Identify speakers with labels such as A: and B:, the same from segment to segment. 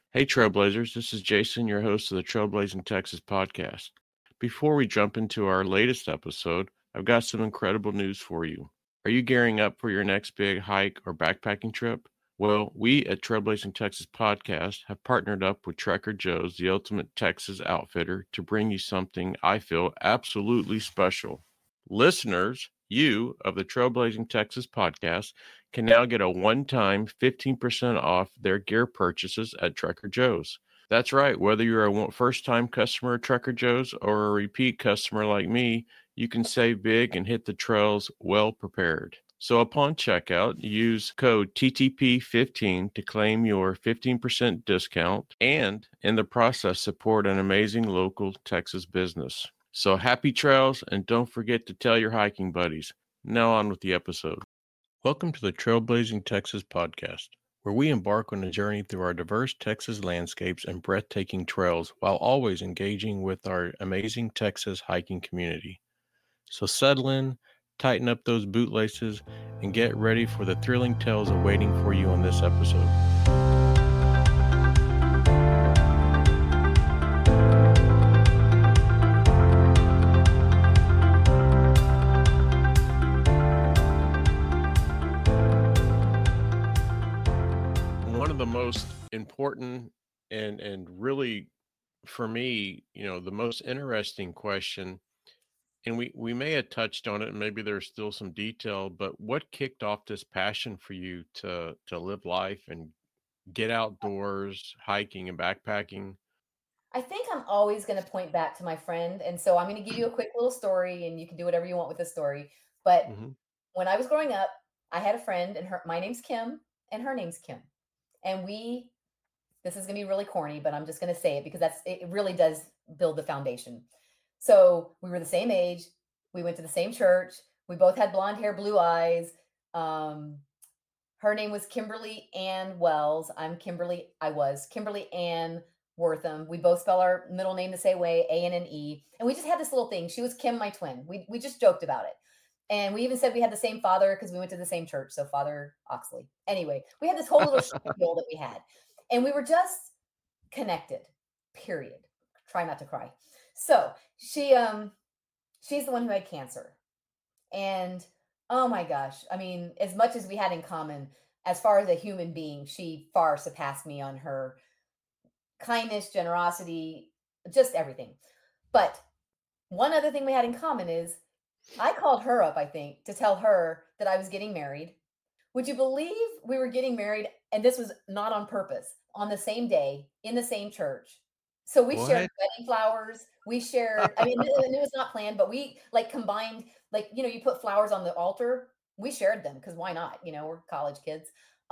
A: Hey, Trailblazers, this is Jason, your host of the Trailblazing Texas podcast. Before we jump into our latest episode, I've got some incredible news for you. Are you gearing up for your next big hike or backpacking trip? Well, we at Trailblazing Texas podcast have partnered up with Trekker Joe's, the ultimate Texas outfitter, to bring you something I feel absolutely special. Listeners, you of the Trailblazing Texas podcast can now get a one-time 15% off their gear purchases at Trekker Joe's. That's right. Whether you're a first-time customer at Trekker Joe's or a repeat customer like me, you can save big and hit the trails well prepared. So upon checkout, use code TTP15 to claim your 15% discount and in the process support an amazing local Texas business. So happy trails, and don't forget to tell your hiking buddies. Now on with the episode. Welcome to the Trailblazing Texas podcast, where we embark on a journey through our diverse Texas landscapes and breathtaking trails while always engaging with our amazing Texas hiking community. So settle in, tighten up those bootlaces, and get ready for the thrilling tales awaiting for you on this episode. One of the most important and really for me, the most interesting question, and we may have touched on it, and maybe there's still some detail, but what kicked off this passion for you to live life and get outdoors, hiking and backpacking?
B: I think I'm always going to point back to my friend. And so I'm going to give you a quick little story and you can do whatever you want with the story. But
A: Hmm.
B: when I was growing up, I had a friend and my name's Kim and her name's Kim. And this is going to be really corny, but I'm just going to say it because it really does build the foundation. So we were the same age. We went to the same church. We both had blonde hair, blue eyes. Um, Her name was Kimberly Ann Wells. I was Kimberly Ann Wortham. We both spell our middle name the same way, A-N-N-E. And we just had this little thing. She was Kim, my twin. We just joked about it. And we even said we had the same father because we went to the same church. So Father Oxley. Anyway, we had this whole little spiel that we had. And we were just connected, period. Try not to cry. So she's the one who had cancer. And oh my gosh, I mean, as much as we had in common, as far as a human being, she far surpassed me on her kindness, generosity, just everything. But one other thing we had in common is I called her up, I think, to tell her that I was getting married. Would you believe we were getting married? And this was not on purpose, on the same day, in the same church. So we shared
A: What?
B: wedding flowers. We shared, I mean, and it was not planned, but we like combined, like, you put flowers on the altar. We shared them because why not? We're college kids.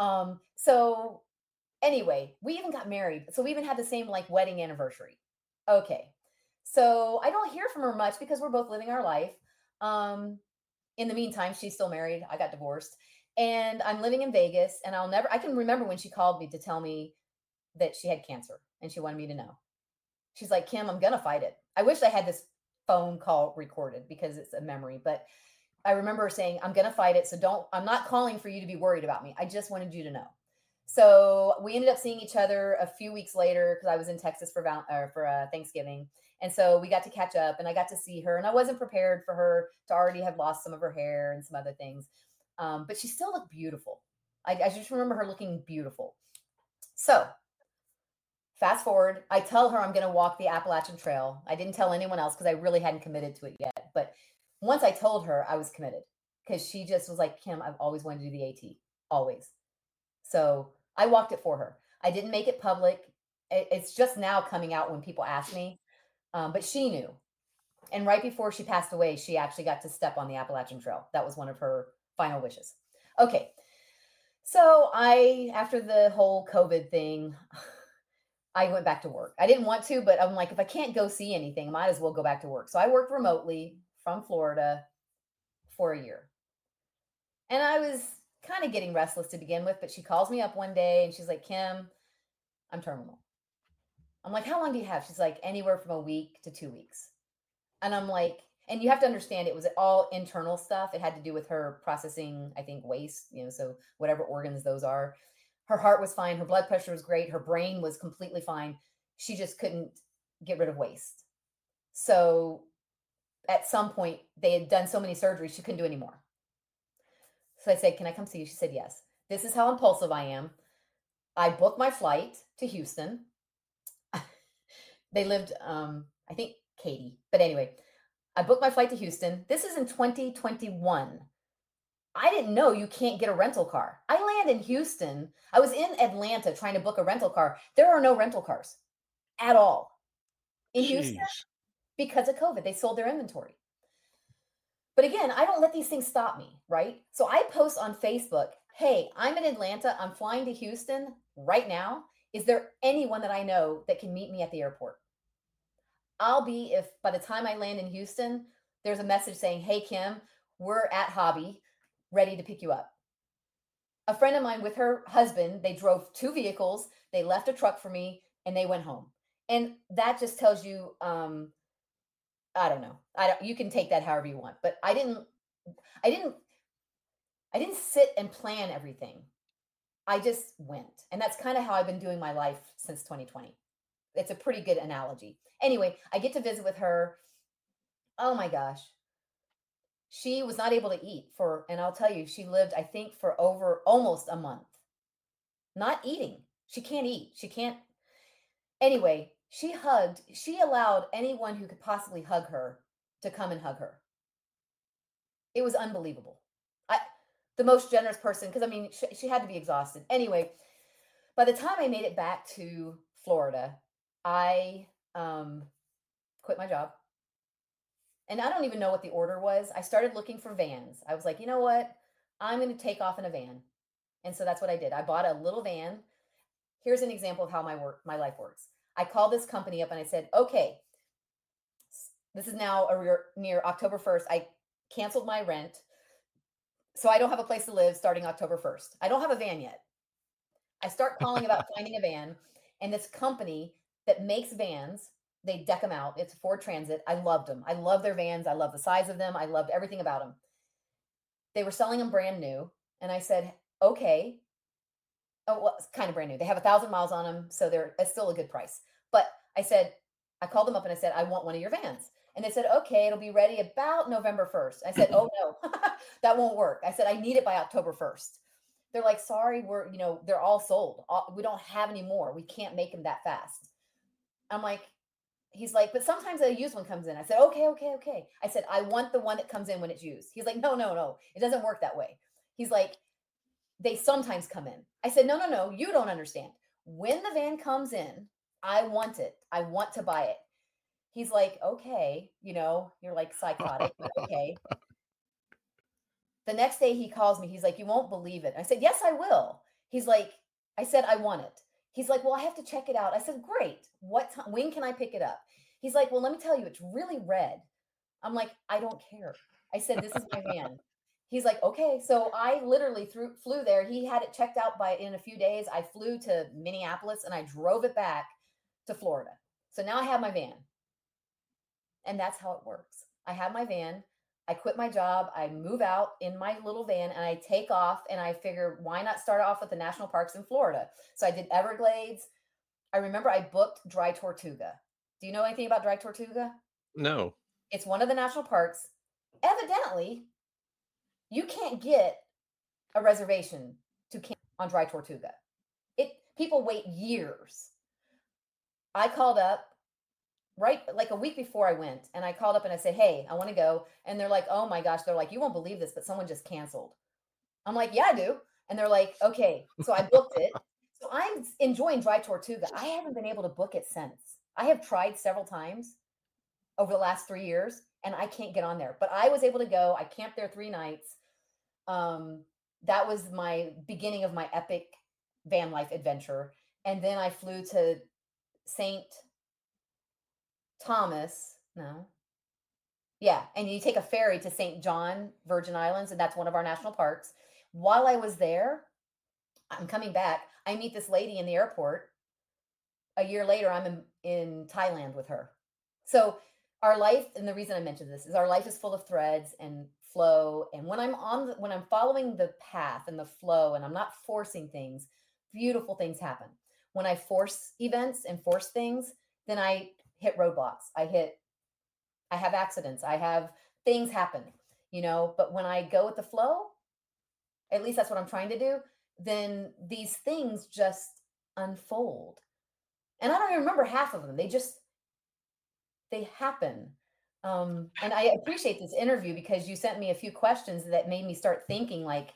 B: So anyway, we even got married. So we even had the same like wedding anniversary. Okay. So I don't hear from her much because we're both living our life. Um, in the meantime, she's still married. I got divorced and I'm living in Vegas. And I can remember when she called me to tell me that she had cancer and she wanted me to know. She's like, Kim, I'm going to fight it. I wish I had this phone call recorded because it's a memory, but I remember her saying, I'm going to fight it. So I'm not calling for you to be worried about me. I just wanted you to know. So we ended up seeing each other a few weeks later because I was in Texas for Thanksgiving. And so we got to catch up and I got to see her. And I wasn't prepared for her to already have lost some of her hair and some other things. But she still looked beautiful. I just remember her looking beautiful. So fast forward, I tell her I'm going to walk the Appalachian Trail. I didn't tell anyone else because I really hadn't committed to it yet. But once I told her, I was committed because she just was like, Kim, I've always wanted to do the AT, always. So I walked it for her. I didn't make it public. It's just now coming out when people ask me, but she knew. And right before she passed away, she actually got to step on the Appalachian Trail. That was one of her final wishes. Okay. So after the whole COVID thing, I went back to work. I didn't want to, but I'm like, if I can't go see anything, I might as well go back to work. So I worked remotely from Florida for a year. And I was kind of getting restless to begin with, but she calls me up one day and she's like, Kim, I'm terminal. I'm like, how long do you have? She's like, anywhere from a week to 2 weeks. And I'm like, and you have to understand it was all internal stuff. It had to do with her processing, I think, waste, so whatever organs those are. Her heart was fine. Her blood pressure was great. Her brain was completely fine. She just couldn't get rid of waste. So at some point, they had done so many surgeries, she couldn't do any more. So I said, "Can I come see you?" She said, "Yes." This is how impulsive I am. I booked my flight to Houston. They lived, I think, Katy. But anyway, I booked my flight to Houston. This is in 2021. I didn't know you can't get a rental car. I land in Houston. I was in Atlanta trying to book a rental car. There are no rental cars at all in Houston
A: Jeez.
B: because of COVID. They sold their inventory. But again, I don't let these things stop me, right? So I post on Facebook, "Hey, I'm in Atlanta. I'm flying to Houston right now. Is there anyone that I know that can meet me at the airport?" I'll be, if by the time I land in Houston, there's a message saying, "Hey, Kim, we're at Hobby, ready to pick you up." A friend of mine with her husband, they drove 2 vehicles, they left a truck for me, and they went home. And that just tells you, I don't know. I don't, you can take that however you want, but I didn't I didn't sit and plan everything. I just went. And that's kind of how I've been doing my life since 2020. It's a pretty good analogy. Anyway, I get to visit with her. Oh my gosh. She was not able to eat for, and I'll tell you, she lived, I think, for over almost a month. Not eating. She can't eat. She can't. Anyway, she allowed anyone who could possibly hug her to come and hug her. It was unbelievable. I, the most generous person, because I mean, she had to be exhausted. Anyway, by the time I made it back to Florida, I quit my job. And I don't even know what the order was. I started looking for vans. I was like, you know what? I'm going to take off in a van. And so that's what I did. I bought a little van. Here's an example of how my life works. I called this company up and I said, "Okay, this is now near October 1st. I canceled my rent. So I don't have a place to live starting October 1st. I don't have a van yet." I start calling about finding a van, and this company that makes vans, they deck them out. It's Ford Transit. I loved them. I love their vans. I love the size of them. I loved everything about them. They were selling them brand new. And I said, "Okay." Oh, well, it's kind of brand new. They have 1,000 miles on them. So it's still a good price. But I said, I called them up and I said, "I want one of your vans." And they said, "Okay, it'll be ready about November 1st. I said, "Oh no, that won't work." I said, "I need it by October 1st. They're like, "Sorry, they're all sold. We don't have any more. We can't make them that fast." I'm like, he's like, "But sometimes a used one comes in." I said, "Okay, okay, okay." I said, "I want the one that comes in when it's used." He's like, "No, no, no. It doesn't work that way." He's like, "They sometimes come in." I said, "No, no, no. You don't understand. When the van comes in, I want it. I want to buy it." He's like, "Okay, you're like psychotic, but okay." The next day he calls me. He's like, "You won't believe it." I said, "Yes, I will." He's like, I said, "I want it." He's like, "Well, I have to check it out." I said, "Great. What time? When can I pick it up?" He's like, "Well, let me tell you, it's really red." I'm like, "I don't care." I said, "This is my van." He's like, "Okay." So I literally flew there. He had it checked out in a few days. I flew to Minneapolis and I drove it back to Florida. So now I have my van. And that's how it works. I have my van. I quit my job. I move out in my little van and I take off and I figure, why not start off with the national parks in Florida? So I did Everglades. I remember I booked Dry Tortuga. Do you know anything about Dry Tortuga?
A: No.
B: It's one of the national parks. Evidently, you can't get a reservation to camp on Dry Tortuga. People wait years. I called up right like a week before I went, and I called up and I said, "Hey, I want to go." And they're like, "Oh my gosh." They're like, "You won't believe this, but someone just canceled." I'm like, "Yeah, I do." And they're like, "Okay." So I booked it. So I'm enjoying Dry Tortuga. I haven't been able to book it since. I have tried several times over the last 3 years and I can't get on there, but I was able to go. I camped there 3 nights. That was my beginning of my epic van life adventure. And then I flew to St. Thomas. No. Yeah, and you take a ferry to St. John, Virgin Islands, and that's one of our national parks. While I was there, I'm coming back. I meet this lady in the airport. A year later, I'm in Thailand with her. So our life, and the reason I mentioned this is our life is full of threads and flow. And when I'm following the path and the flow, and I'm not forcing things, beautiful things happen. When I force events and force things, then I hit roadblocks. I have accidents. I have things happen, but when I go with the flow, at least that's what I'm trying to do, then these things just unfold. And I don't even remember half of them. They happen. And I appreciate this interview because you sent me a few questions that made me start thinking like,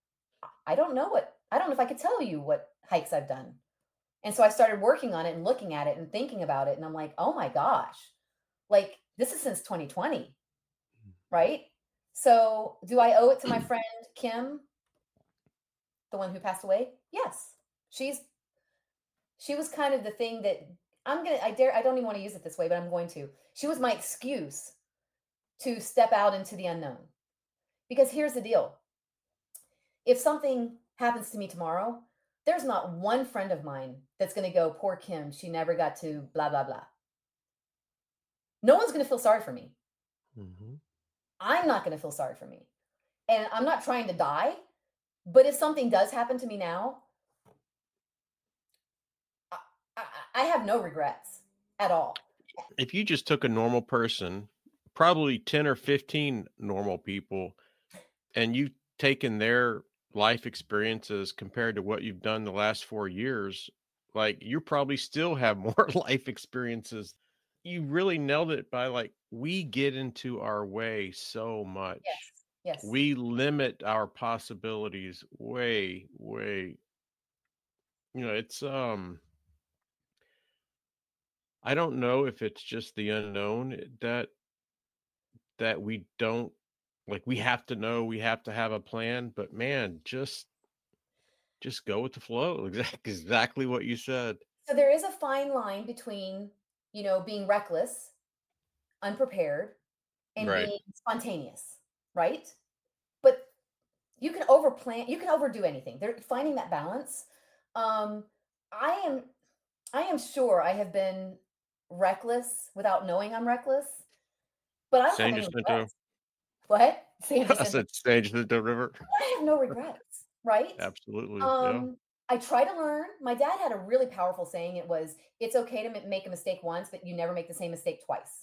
B: I don't know if I could tell you what hikes I've done. And so I started working on it and looking at it and thinking about it. And I'm like, oh my gosh, like this is since 2020, right? So do I owe it to my friend Kim, the one who passed away? Yes. She was kind of the thing that I don't even want to use it this way, but I'm going to. She was my excuse to step out into the unknown. Because here's the deal. If something happens to me tomorrow, there's not one friend of mine that's going to go, poor Kim, she never got to blah, blah, blah. No one's going to feel sorry for me.
A: Mm-hmm.
B: I'm not going to feel sorry for me. And I'm not trying to die. But if something does happen to me now, I have no regrets at all.
A: If you just took a normal person, probably 10 or 15 normal people, and you've taken their life experiences compared to what you've done the last 4 years, like you probably still have more life experiences. You really nailed it by like, we get into our way so much.
B: Yes. Yes.
A: We limit our possibilities way, way. It's I don't know if it's just the unknown that we don't like. We have to know, we have to have a plan, but man, just go with the flow. Exactly what you said.
B: So there is a fine line between, being reckless, unprepared, and
A: Right.
B: being spontaneous, right? But you can overplan, you can overdo anything. They're finding that balance. Um, I am I am sure I have been reckless without knowing I'm reckless, but I don't have
A: San
B: any
A: Jacinto.
B: regrets. What? San
A: I
B: Jacinto.
A: said San Jacinto River.
B: I have no regrets, right?
A: Absolutely. Yeah.
B: Um, I try to learn. My dad had a really powerful saying. It was, "It's okay to make a mistake once, but you never make the same mistake twice."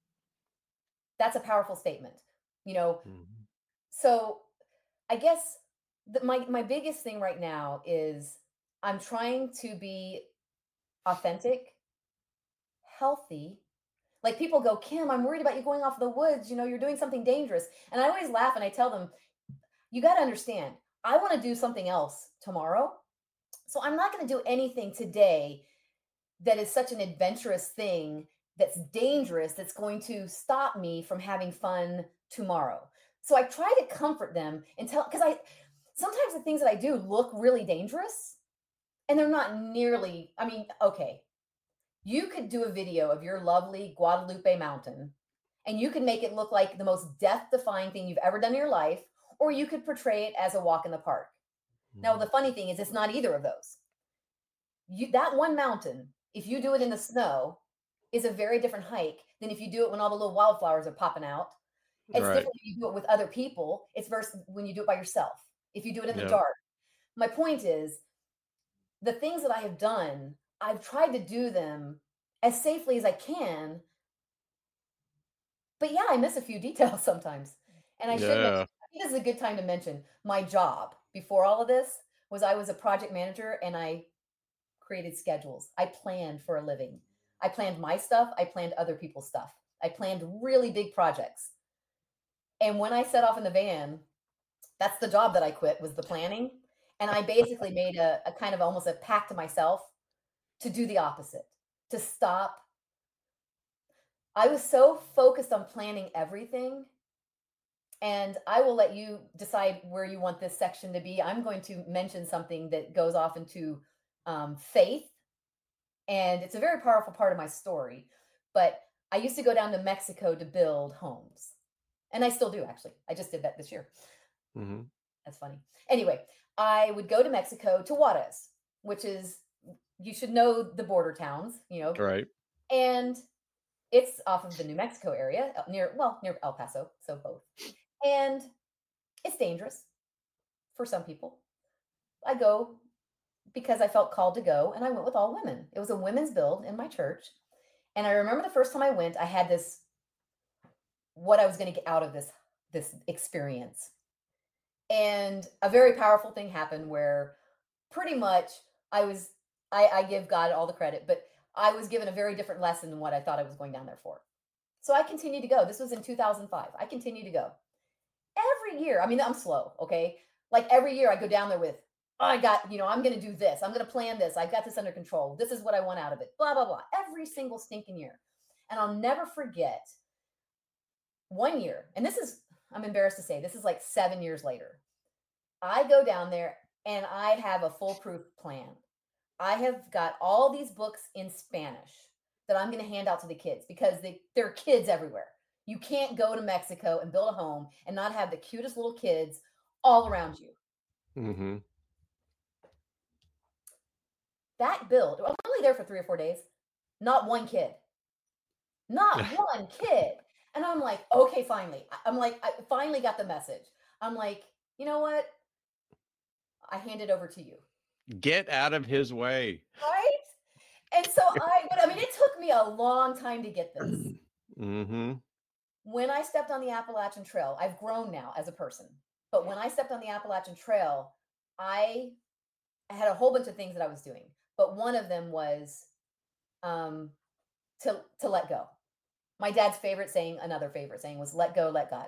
B: That's a powerful statement, you know.
A: Mhm.
B: So I guess my biggest thing right now is I'm trying to be authentic, healthy. Like people go, Kim, I'm worried about you going off the woods. You're doing something dangerous. And I always laugh and I tell them, you got to understand, I want to do something else tomorrow. So I'm not going to do anything today that is such an adventurous thing that's dangerous that's going to stop me from having fun tomorrow. So I try to comfort them and tell because I sometimes the things that I do look really dangerous and they're not nearly, I mean, okay, you could do a video of your lovely Guadalupe mountain and you can make it look like the most death defying thing you've ever done in your life, or you could portray it as a walk in the park. Now,
A: Mhm.
B: the funny thing is, it's not either of those. That one mountain, if you do it in the snow, is a very different hike than if you do it when all the little wildflowers are popping out. It's
A: Right.
B: different when you do it with other people. It's versus when you do it by yourself. If you do it in the
A: Yeah.
B: dark. My point is, the things that I have done, I've tried to do them as safely as I can. But yeah, I miss a few details sometimes. And I should mention,
A: Yeah.
B: I think this is a good time to mention my job before all of this was I was a project manager and I created schedules. I planned for a living. I planned my stuff. I planned other people's stuff. I planned really big projects. And when I set off in the van, that's the job that I quit was the planning. And I basically made a kind of almost a pact to myself to do the opposite, to stop. I was so focused on planning everything. And I will let you decide where you want this section to be. I'm going to mention something that goes off into faith. And it's a very powerful part of my story. But I used to go down to Mexico to build homes. And I still do, actually. I just did that this year.
A: Hmm.
B: That's funny. Anyway, I would go to Mexico to Juarez, which is, you should know the border towns,
A: Right.
B: and it's off of the New Mexico area, near El Paso, so both. And it's dangerous for some people. I go because I felt called to go, and I went with all women. It was a women's build in my church. And I remember the first time I went, I had this what I was going to get out of this experience. And a very powerful thing happened where pretty much I was I give God all the credit, but I was given a very different lesson than what I thought I was going down there for. So I continued to go. This was in 2005. I continued to go. Every year, I mean, I'm slow, okay? Like every year I go down there with, oh, I got, I'm going to do this. I'm going to plan this. I've got this under control. This is what I want out of it. Blah, blah, blah. Every single stinking year. And I'll never forget one year. And this is, I'm embarrassed to say, this is like 7 years later. I go down there and I have a foolproof plan. I have got all these books in Spanish that I'm going to hand out to the kids because there are kids everywhere. You can't go to Mexico and build a home and not have the cutest little kids all around you.
A: Mm-hmm.
B: That build, I'm only there for 3 or 4 days. Not one kid. Not one kid. And I'm like, okay, finally. I'm like, I finally got the message. I'm like, you know what? I hand it over to you.
A: Get out of his way.
B: Right? And so it took me a long time to get this.
A: Mm-hmm.
B: When I stepped on the Appalachian Trail, I've grown now as a person, but when I stepped on the Appalachian Trail, I had a whole bunch of things that I was doing, but one of them was to let go. My dad's another favorite saying was let go, let God,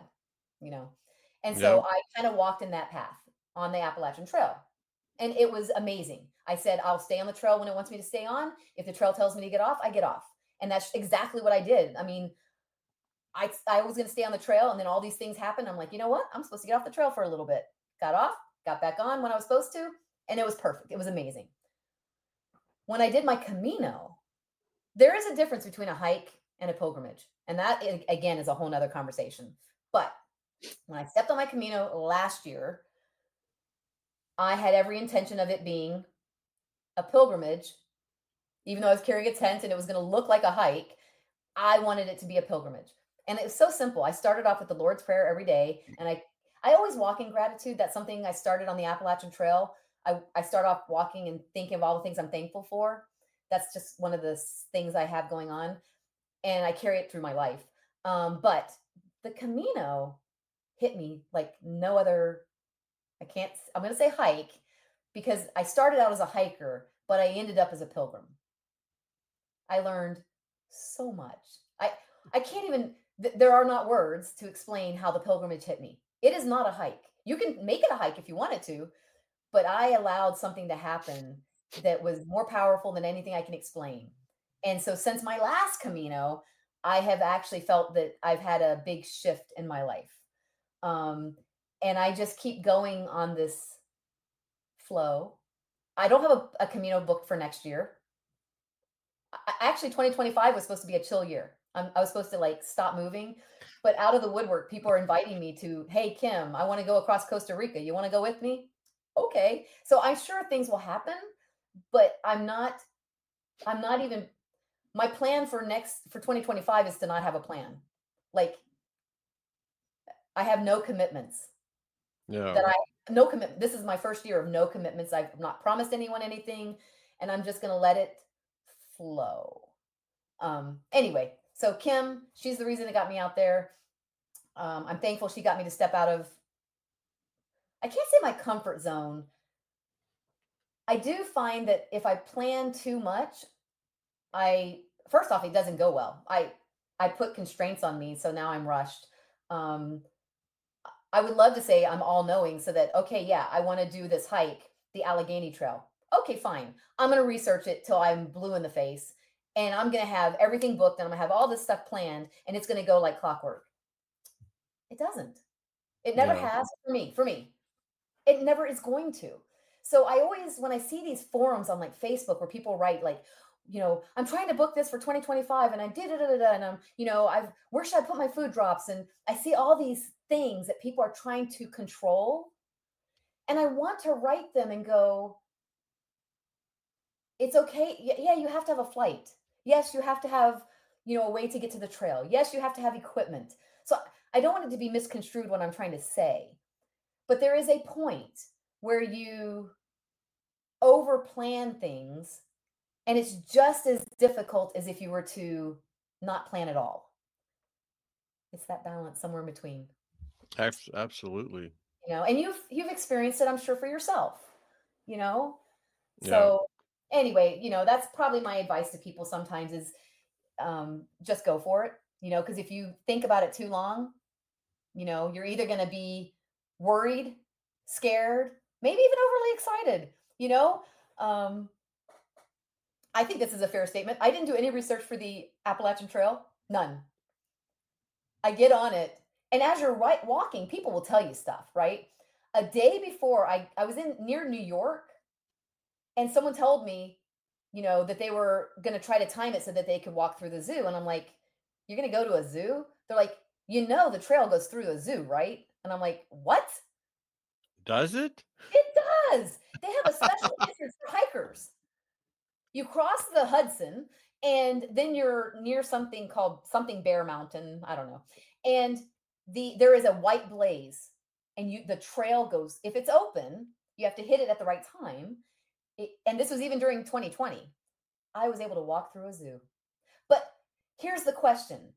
B: And so
A: Yep.
B: I kind of walked in that path on the Appalachian Trail. And it was amazing. I said, I'll stay on the trail when it wants me to stay on. If the trail tells me to get off, I get off. And that's exactly what I did. I mean, I was going to stay on the trail, and then all these things happened. I'm like, you know what? I'm supposed to get off the trail for a little bit. Got off, got back on when I was supposed to, and it was perfect. It was amazing. When I did my Camino, there is a difference between a hike and a pilgrimage. And that, again, is a whole nother conversation. But when I stepped on my Camino last year, I had every intention of it being a pilgrimage. Even though I was carrying a tent and it was going to look like a hike, I wanted it to be a pilgrimage. And it was so simple. I started off with the Lord's Prayer every day. And I always walk in gratitude. That's something I started on the Appalachian Trail. I start off walking and thinking of all the things I'm thankful for. That's just one of the things I have going on. And I carry it through my life. But the Camino hit me like no other. I'm going to say hike because I started out as a hiker, but I ended up as a pilgrim. I learned so much. I can't even, there are not words to explain how the pilgrimage hit me. It is not a hike. You can make it a hike if you wanted to, but I allowed something to happen that was more powerful than anything I can explain. And so since my last Camino, I have actually felt that I've had a big shift in my life. And I just keep going on this flow. I don't have a Camino booked for next year. Actually, 2025 was supposed to be a chill year. I was supposed to stop moving, but out of the woodwork, people are inviting me to, hey, Kim, I want to go across Costa Rica. You want to go with me? Okay. So I'm sure things will happen, but I'm not even, my plan for 2025 is to not have a plan. Like I have no commitments.
A: Yeah.
B: No commitment. This is my first year of no commitments. I've not promised anyone anything, and I'm just going to let it flow. Anyway, so Kim, she's the reason that got me out there. I'm thankful she got me to step out of, I can't say my comfort zone. I do find that if I plan too much, first off, it doesn't go well. I put constraints on me, so now I'm rushed. I would love to say I'm all knowing so that, okay, yeah, I want to do this hike, the Allegheny Trail. Okay, fine. I'm going to research it till I'm blue in the face, and I'm going to have everything booked, and I'm going to have all this stuff planned, and it's going to go like clockwork. It doesn't. It never has for me. It never is going to. So I always, when I see these forums on Facebook where people write I'm trying to book this for 2025 and I did it, and where should I put my food drops? And I see all these things that people are trying to control. And I want to write them and go, it's okay. Yeah, you have to have a flight. Yes, you have to have, a way to get to the trail. Yes, you have to have equipment. So I don't want it to be misconstrued what I'm trying to say. But there is a point where you over plan things, and it's just as difficult as if you were to not plan at all. It's that balance somewhere in between,
A: Absolutely.
B: and you've experienced it, I'm sure, for yourself, you know?
A: Yeah.
B: So anyway, that's probably my advice to people sometimes is just go for it, because if you think about it too long, you're either going to be worried, scared, maybe even overly excited, you know? Um, I think this is a fair statement. I didn't do any research for the Appalachian Trail, none. I get on it, and as you're walking, people will tell you stuff, right? A day before, I was in near New York, and someone told me, that they were going to try to time it so that they could walk through the zoo. And I'm like, you're going to go to a zoo? They're like, the trail goes through a zoo, right? And I'm like, what?
A: Does it?
B: It does. They have a special entrance for hikers. You cross the Hudson, and then you're near something called something Bear Mountain. I don't know. And there is a white blaze, and the trail goes, if it's open, you have to hit it at the right time. And this was even during 2020. I was able to walk through a zoo. But here's the question.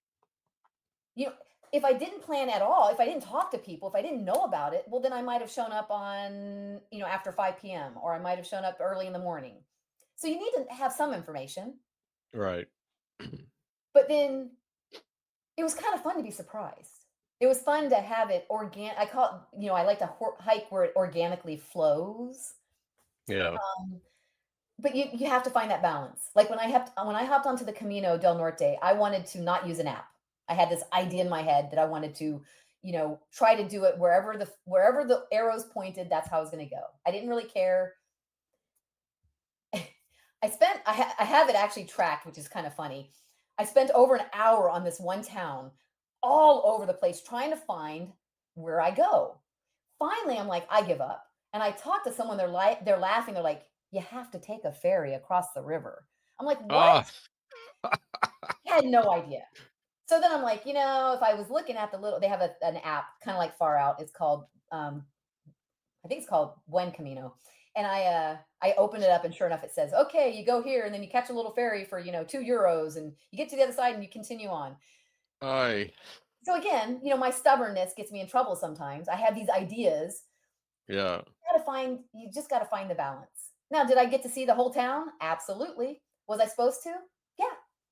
B: If I didn't plan at all, if I didn't talk to people, if I didn't know about it, well, then I might have shown up on, after 5 p.m. or I might have shown up early in the morning. So you need to have some information.
A: Right.
B: But then it was kind of fun to be surprised. It was fun to have it organic. I call it, I like to hike where it organically flows.
A: Yeah.
B: But you have to find that balance. Like when I hopped onto the Camino del Norte, I wanted to not use an app. I had this idea in my head that I wanted to, try to do it wherever the arrows pointed. That's how I was going to go. I didn't really care. I have it actually tracked, which is kind of funny. I spent over an hour on this one town, all over the place, trying to find where I go. Finally, I'm like, I give up. And I talked to someone. They're laughing. They're like, you have to take a ferry across the river. I'm like, what?
A: Oh,
B: I had no idea. So then I'm like, if I was looking at they have an app kind of like Far Out. It's called, I think it's called Buen Camino. And I open it up, and sure enough, it says, okay, you go here, and then you catch a little ferry for, €2, and you get to the other side and you continue on.
A: aye.
B: So again, my stubbornness gets me in trouble sometimes. I have these ideas.
A: Yeah.
B: You just got to find the balance. Now, did I get to see the whole town? Absolutely. Was I supposed to? Yeah.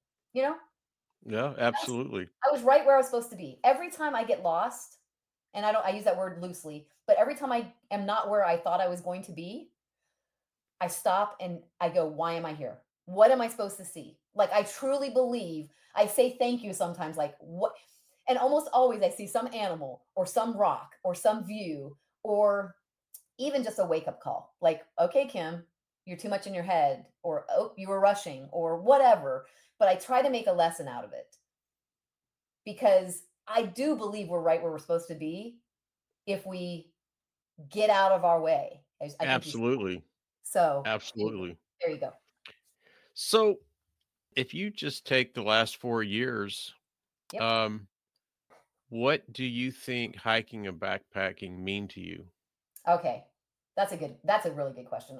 A: Yeah, absolutely.
B: I was right where I was supposed to be. Every time I get lost, and I use that word loosely, but every time I am not where I thought I was going to be, I stop and I go, why am I here? What am I supposed to see? Like, I truly believe, I say thank you sometimes, like, what? And almost always I see some animal or some rock or some view or even just a wake up call. Like, okay, Kim, you're too much in your head, or, oh, you were rushing, or whatever. But I try to make a lesson out of it because I do believe we're right where we're supposed to be if we get out of our way. I think you said.
A: Absolutely.
B: So
A: Absolutely.
B: there you go.
A: So, if you just take the last 4 years,
B: Yep.
A: um, what do you think hiking and backpacking mean to you?
B: Okay. That's a really good question.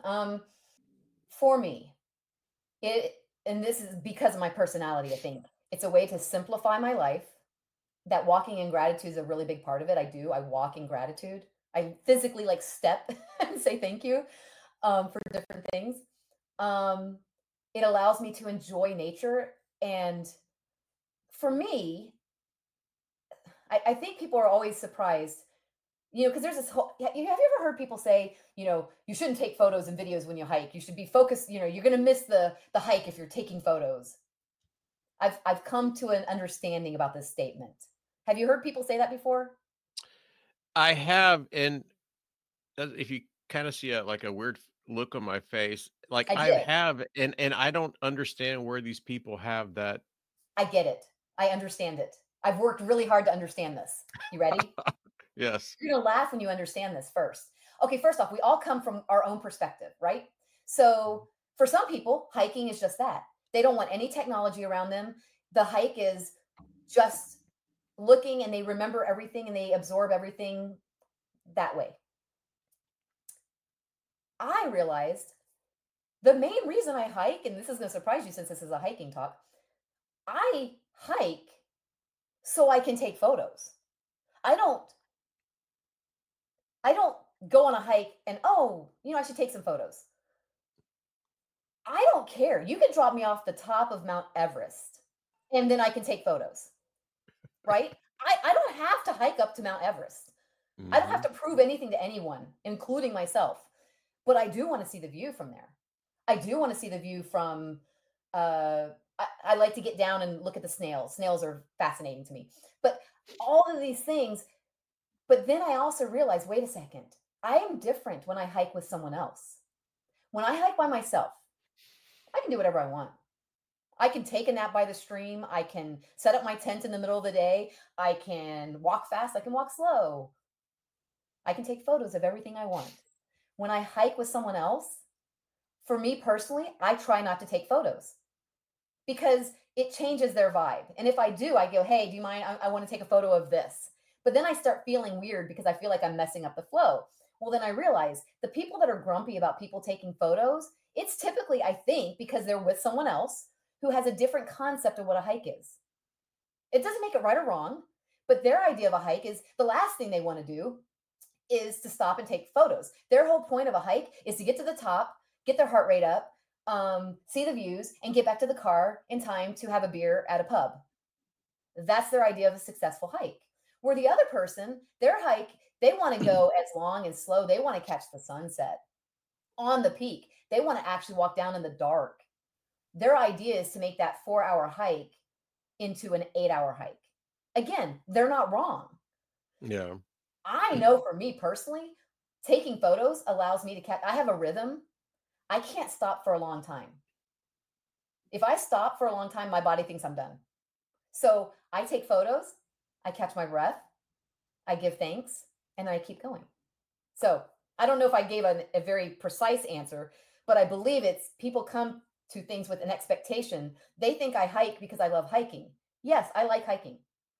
B: For me, and this is because of my personality, I think it's a way to simplify my life. That walking in gratitude is a really big part of it. I walk in gratitude. I physically like step and say thank you for different things. Um, it allows me to enjoy nature. And for me, I think people are always surprised, because there's this whole, have you ever heard people say, you shouldn't take photos and videos when you hike. You should be focused, you're going to miss the hike if you're taking photos. I've come to an understanding about this statement. Have you heard people say that before?
A: I have, and if you kind of see a weird look on my face, like
B: I
A: I
B: did.
A: have, and I don't understand where these people have that.
B: I get it. I understand it. I've worked really hard to understand this. You ready?
A: Yes.
B: You're going to laugh when you understand this first. Okay, first off, we all come from our own perspective, right? So for some people, hiking is just that. They don't want any technology around them. The hike is just looking, and they remember everything and they absorb everything that way. I realized the main reason I hike, and this is going to surprise you since this is a hiking talk, I hike so I can take photos. I don't I don't go on a hike and oh, I should take some photos. I don't care. You can drop me off the top of Mount Everest and then I can take photos, right? I don't have to hike up to Mount Everest. I don't have
A: Hmm.
B: to prove anything to anyone, including myself. But I do want to see the view from there. I do want to see the view from I like to get down and look at the snails. Snails are fascinating to me. But all of these things, but then I also realize, wait a second. I am different when I hike with someone else. When I hike by myself, I can do whatever I want. I can take a nap by the stream. I can set up my tent in the middle of the day. I can walk fast. I can walk slow. I can take photos of everything I want. When I hike with someone else, for me personally, I try not to take photos because it changes their vibe. And if I do, I go, hey, do you mind? I want to take a photo of this. But then I start feeling weird because I feel like I'm messing up the flow. Well, then I realize the people that are grumpy about people taking photos, it's typically, I think, because they're with someone else who has a different concept of what a hike is. It doesn't make it right or wrong, but their idea of a hike is the last thing they want to do is to stop and take photos. Their whole point of a hike is to get to the top, get their heart rate up, see the views, and get back to the car in time to have a beer at a pub. That's their idea of a successful hike. Where the other person, their hike, they want to go as long and slow. They want to catch the sunset on the peak. They want to actually walk down in the dark. Their idea is to make that 4-hour hike into an 8-hour hike. Again, they're not wrong.
A: Yeah.
B: I know for me personally, taking photos allows me to catch. I have a rhythm. I can't stop for a long time. If I stop for a long time, my body thinks I'm done. So I take photos, I catch my breath, I give thanks, and I keep going. So I don't know if I gave a very precise answer, but I believe it's people come to things with an expectation. They think I hike because I love hiking. Yes, I like hiking,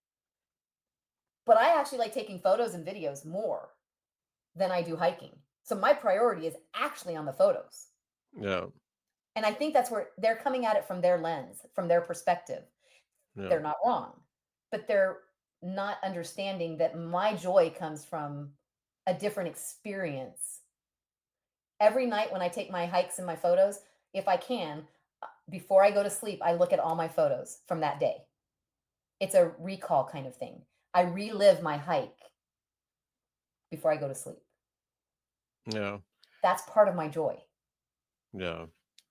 B: but I actually like taking photos and videos more than I do hiking. So my priority is actually on the photos.
A: Yeah.
B: And I think that's where they're coming at it from their lens, from their perspective.
A: Yeah.
B: They're not wrong, but they're not understanding that my joy comes from a different experience. Every night when I take my hikes and my photos, if I can, before I go to sleep, I look at all my photos from that day. It's a recall kind of thing. I relive my hike before I go to sleep.
A: Yeah.
B: That's part of my joy.
A: Yeah.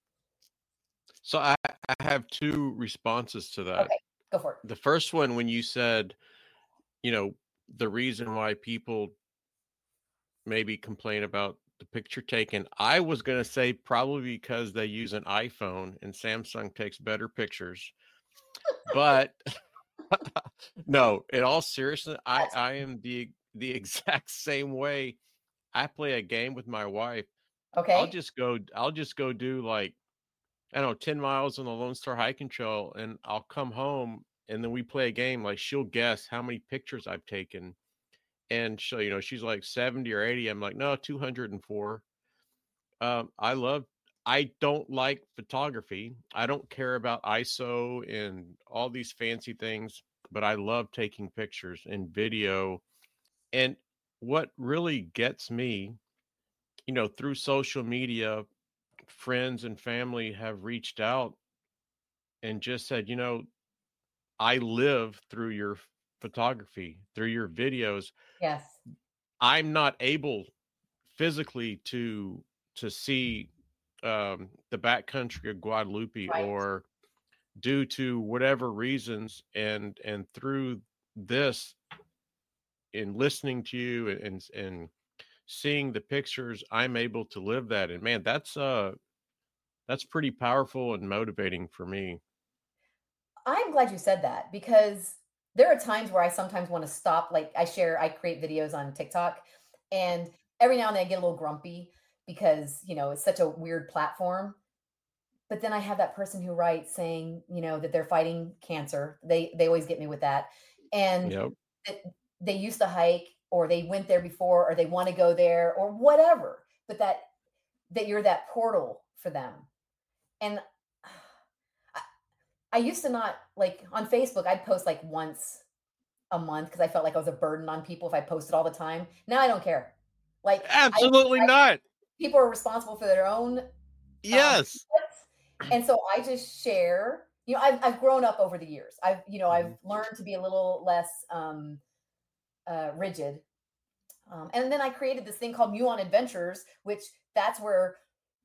A: So I have two responses to that.
B: Okay, go for it.
A: The first one, when you said, you know, the reason why people maybe complain about the picture taken, I was going to say probably because they use an iPhone and Samsung takes better pictures. But no, in all seriousness, I am the exact same way. I play a game with my wife.
B: Okay.
A: I'll just go do like, I don't know, 10 miles on the Lone Star hiking trail, and I'll come home and then we play a game. Like, she'll guess how many pictures I've taken. And she'll, she's like 70 or 80. I'm like, no, 204. I love, I don't like photography. I don't care about ISO and all these fancy things, but I love taking pictures and video. And what really gets me, through social media, friends and family have reached out and just said, I live through your photography, through your videos.
B: Yes.
A: I'm not able physically to see the backcountry of Guadalupe,
B: Right.
A: or due to whatever reasons, and through this, in listening to you and seeing the pictures, I'm able to live that. And man, that's pretty powerful and motivating for me.
B: I'm glad you said that because there are times where I sometimes want to stop. Like I create videos on TikTok, and every now and then I get a little grumpy because, it's such a weird platform. But then I have that person who writes saying, that they're fighting cancer. They always get me with that. And
A: Yep.
B: that they used to hike or they went there before or they want to go there or whatever. But that you're that portal for them. And I, I used to not like on Facebook, I'd post like once a month because I felt like I was a burden on people if I posted all the time. Now I don't care. Like
A: Absolutely not.
B: people are responsible for their own
A: Yes.
B: inputs, and so I just share. I've grown up over the years. I've
A: Mhm.
B: learned to be a little less rigid. And then I created this thing called Muon Adventures, which that's where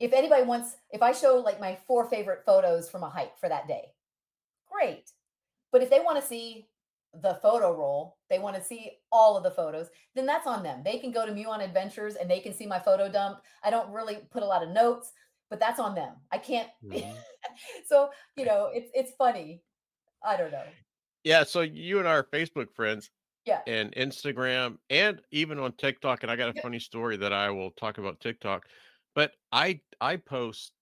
B: if I show like my 4 favorite photos from a hike for that day, great. But if they want to see the photo roll, they want to see all of the photos, then that's on them. They can go to Muon Adventures and they can see my photo dump. I don't really put a lot of notes, but that's on them. I can't.
A: Mhm.
B: So, it's funny. I don't know.
A: Yeah, so you and I are Facebook friends
B: Yeah.
A: and Instagram and even on TikTok, and I got a
B: Yep.
A: funny story that I will talk about TikTok. But I post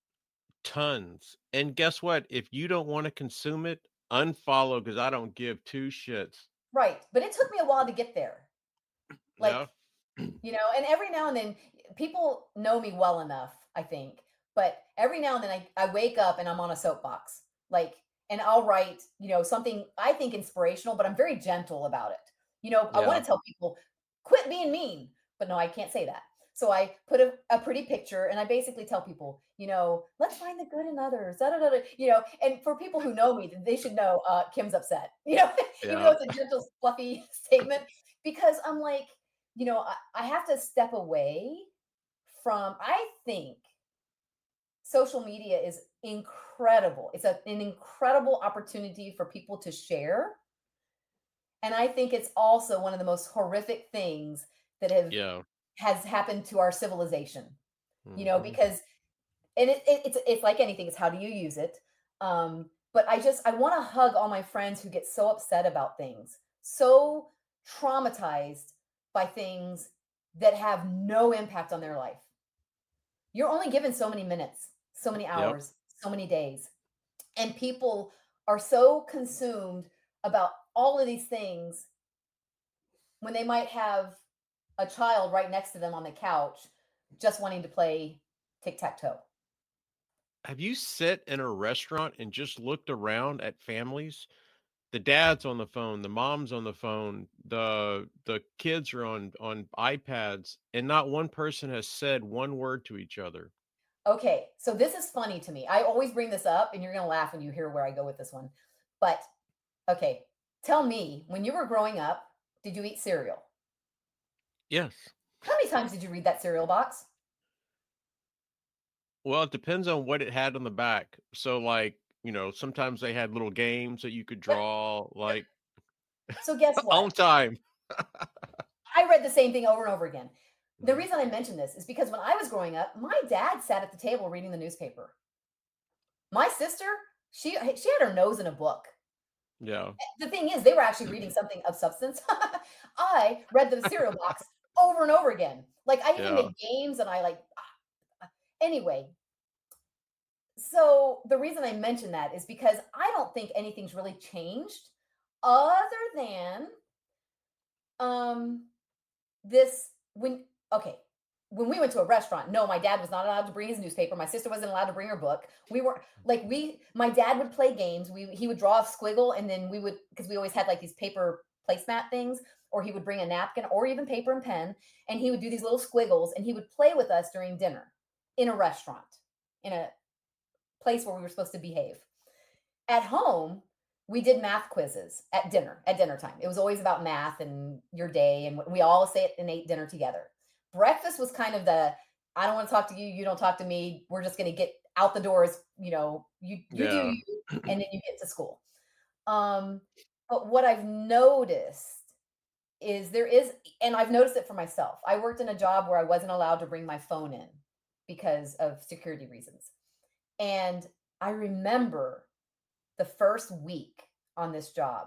A: tons. And guess what? If you don't want to consume it, unfollow because I don't give two shits.
B: Right. But it took me a while to get there. Like,
A: Yeah.
B: and every now and then people know me well enough, I think. But every now and then I wake up and I'm on a soapbox. Like, and I'll write, something I think inspirational, but I'm very gentle about it. I want
A: Yeah.
B: to tell people, quit being mean, but no, I can't say that. So I put a pretty picture and I basically tell people, let's find the good in others. Da, da, da, da, and for people who know me, they should know Kim's upset, even though
A: Yeah.
B: it's a gentle, fluffy statement, because I'm like, I have to step away from, I think social media is incredible. It's an incredible opportunity for people to share. And I think it's also one of the most horrific things that
A: Yeah.
B: has happened to our civilization,
A: Mhm.
B: because, and it's like anything, it's how do you use it? But I want to hug all my friends who get so upset about things, so traumatized by things that have no impact on their life. You're only given so many minutes, so many
A: Yep.
B: hours, so many days. And people are so consumed about all of these things when they might have a child right next to them on the couch just wanting to play tic tac toe.
A: Have you sit in a restaurant and just looked around at families? The dad's on the phone, the mom's on the phone, the kids are on iPads, and not one person has said one word to each other.
B: Okay, so this is funny to me. I always bring this up, and you're going to laugh when you hear where I go with this one. But okay, tell me, when you were growing up, did you eat cereal?
A: Yes.
B: How many times did you read that cereal box?
A: Well, it depends on what it had on the back. So, like, sometimes they had little games that you could
B: Yep.
A: draw,
B: Yep.
A: like
B: So guess what?
A: on time.
B: I read the same thing over and over again. The
A: Mhm.
B: reason I mention this is because when I was growing up, my dad sat at the table reading the newspaper. My sister, she had her nose in a book.
A: Yeah.
B: The thing is, they were actually reading something of substance. I read the cereal box over and over again. Like I even
A: Yeah.
B: made games, and I like anyway. So the reason I mention that is because I don't think anything's really changed other than um this when okay, when we went to a restaurant, no, my dad was not allowed to bring his newspaper. My sister wasn't allowed to bring her book. We were like my dad would play games. He would draw a squiggle, and then we would, because we always had like these paper placemat things, or he would bring a napkin or even paper and pen, and he would do these little squiggles, and he would play with us during dinner in a restaurant, in a place where we were supposed to behave. At home, we did math quizzes at dinner time. It was always about math and your day, and we all sat and ate dinner together. Breakfast was kind of the, I don't want to talk to you, you don't talk to me. We're just going to get out the doors, you do
A: Yeah.
B: you, and then you get to school. Um, but what I've noticed is and I've noticed it for myself. I worked in a job where I wasn't allowed to bring my phone in because of security reasons. And I remember the first week on this job,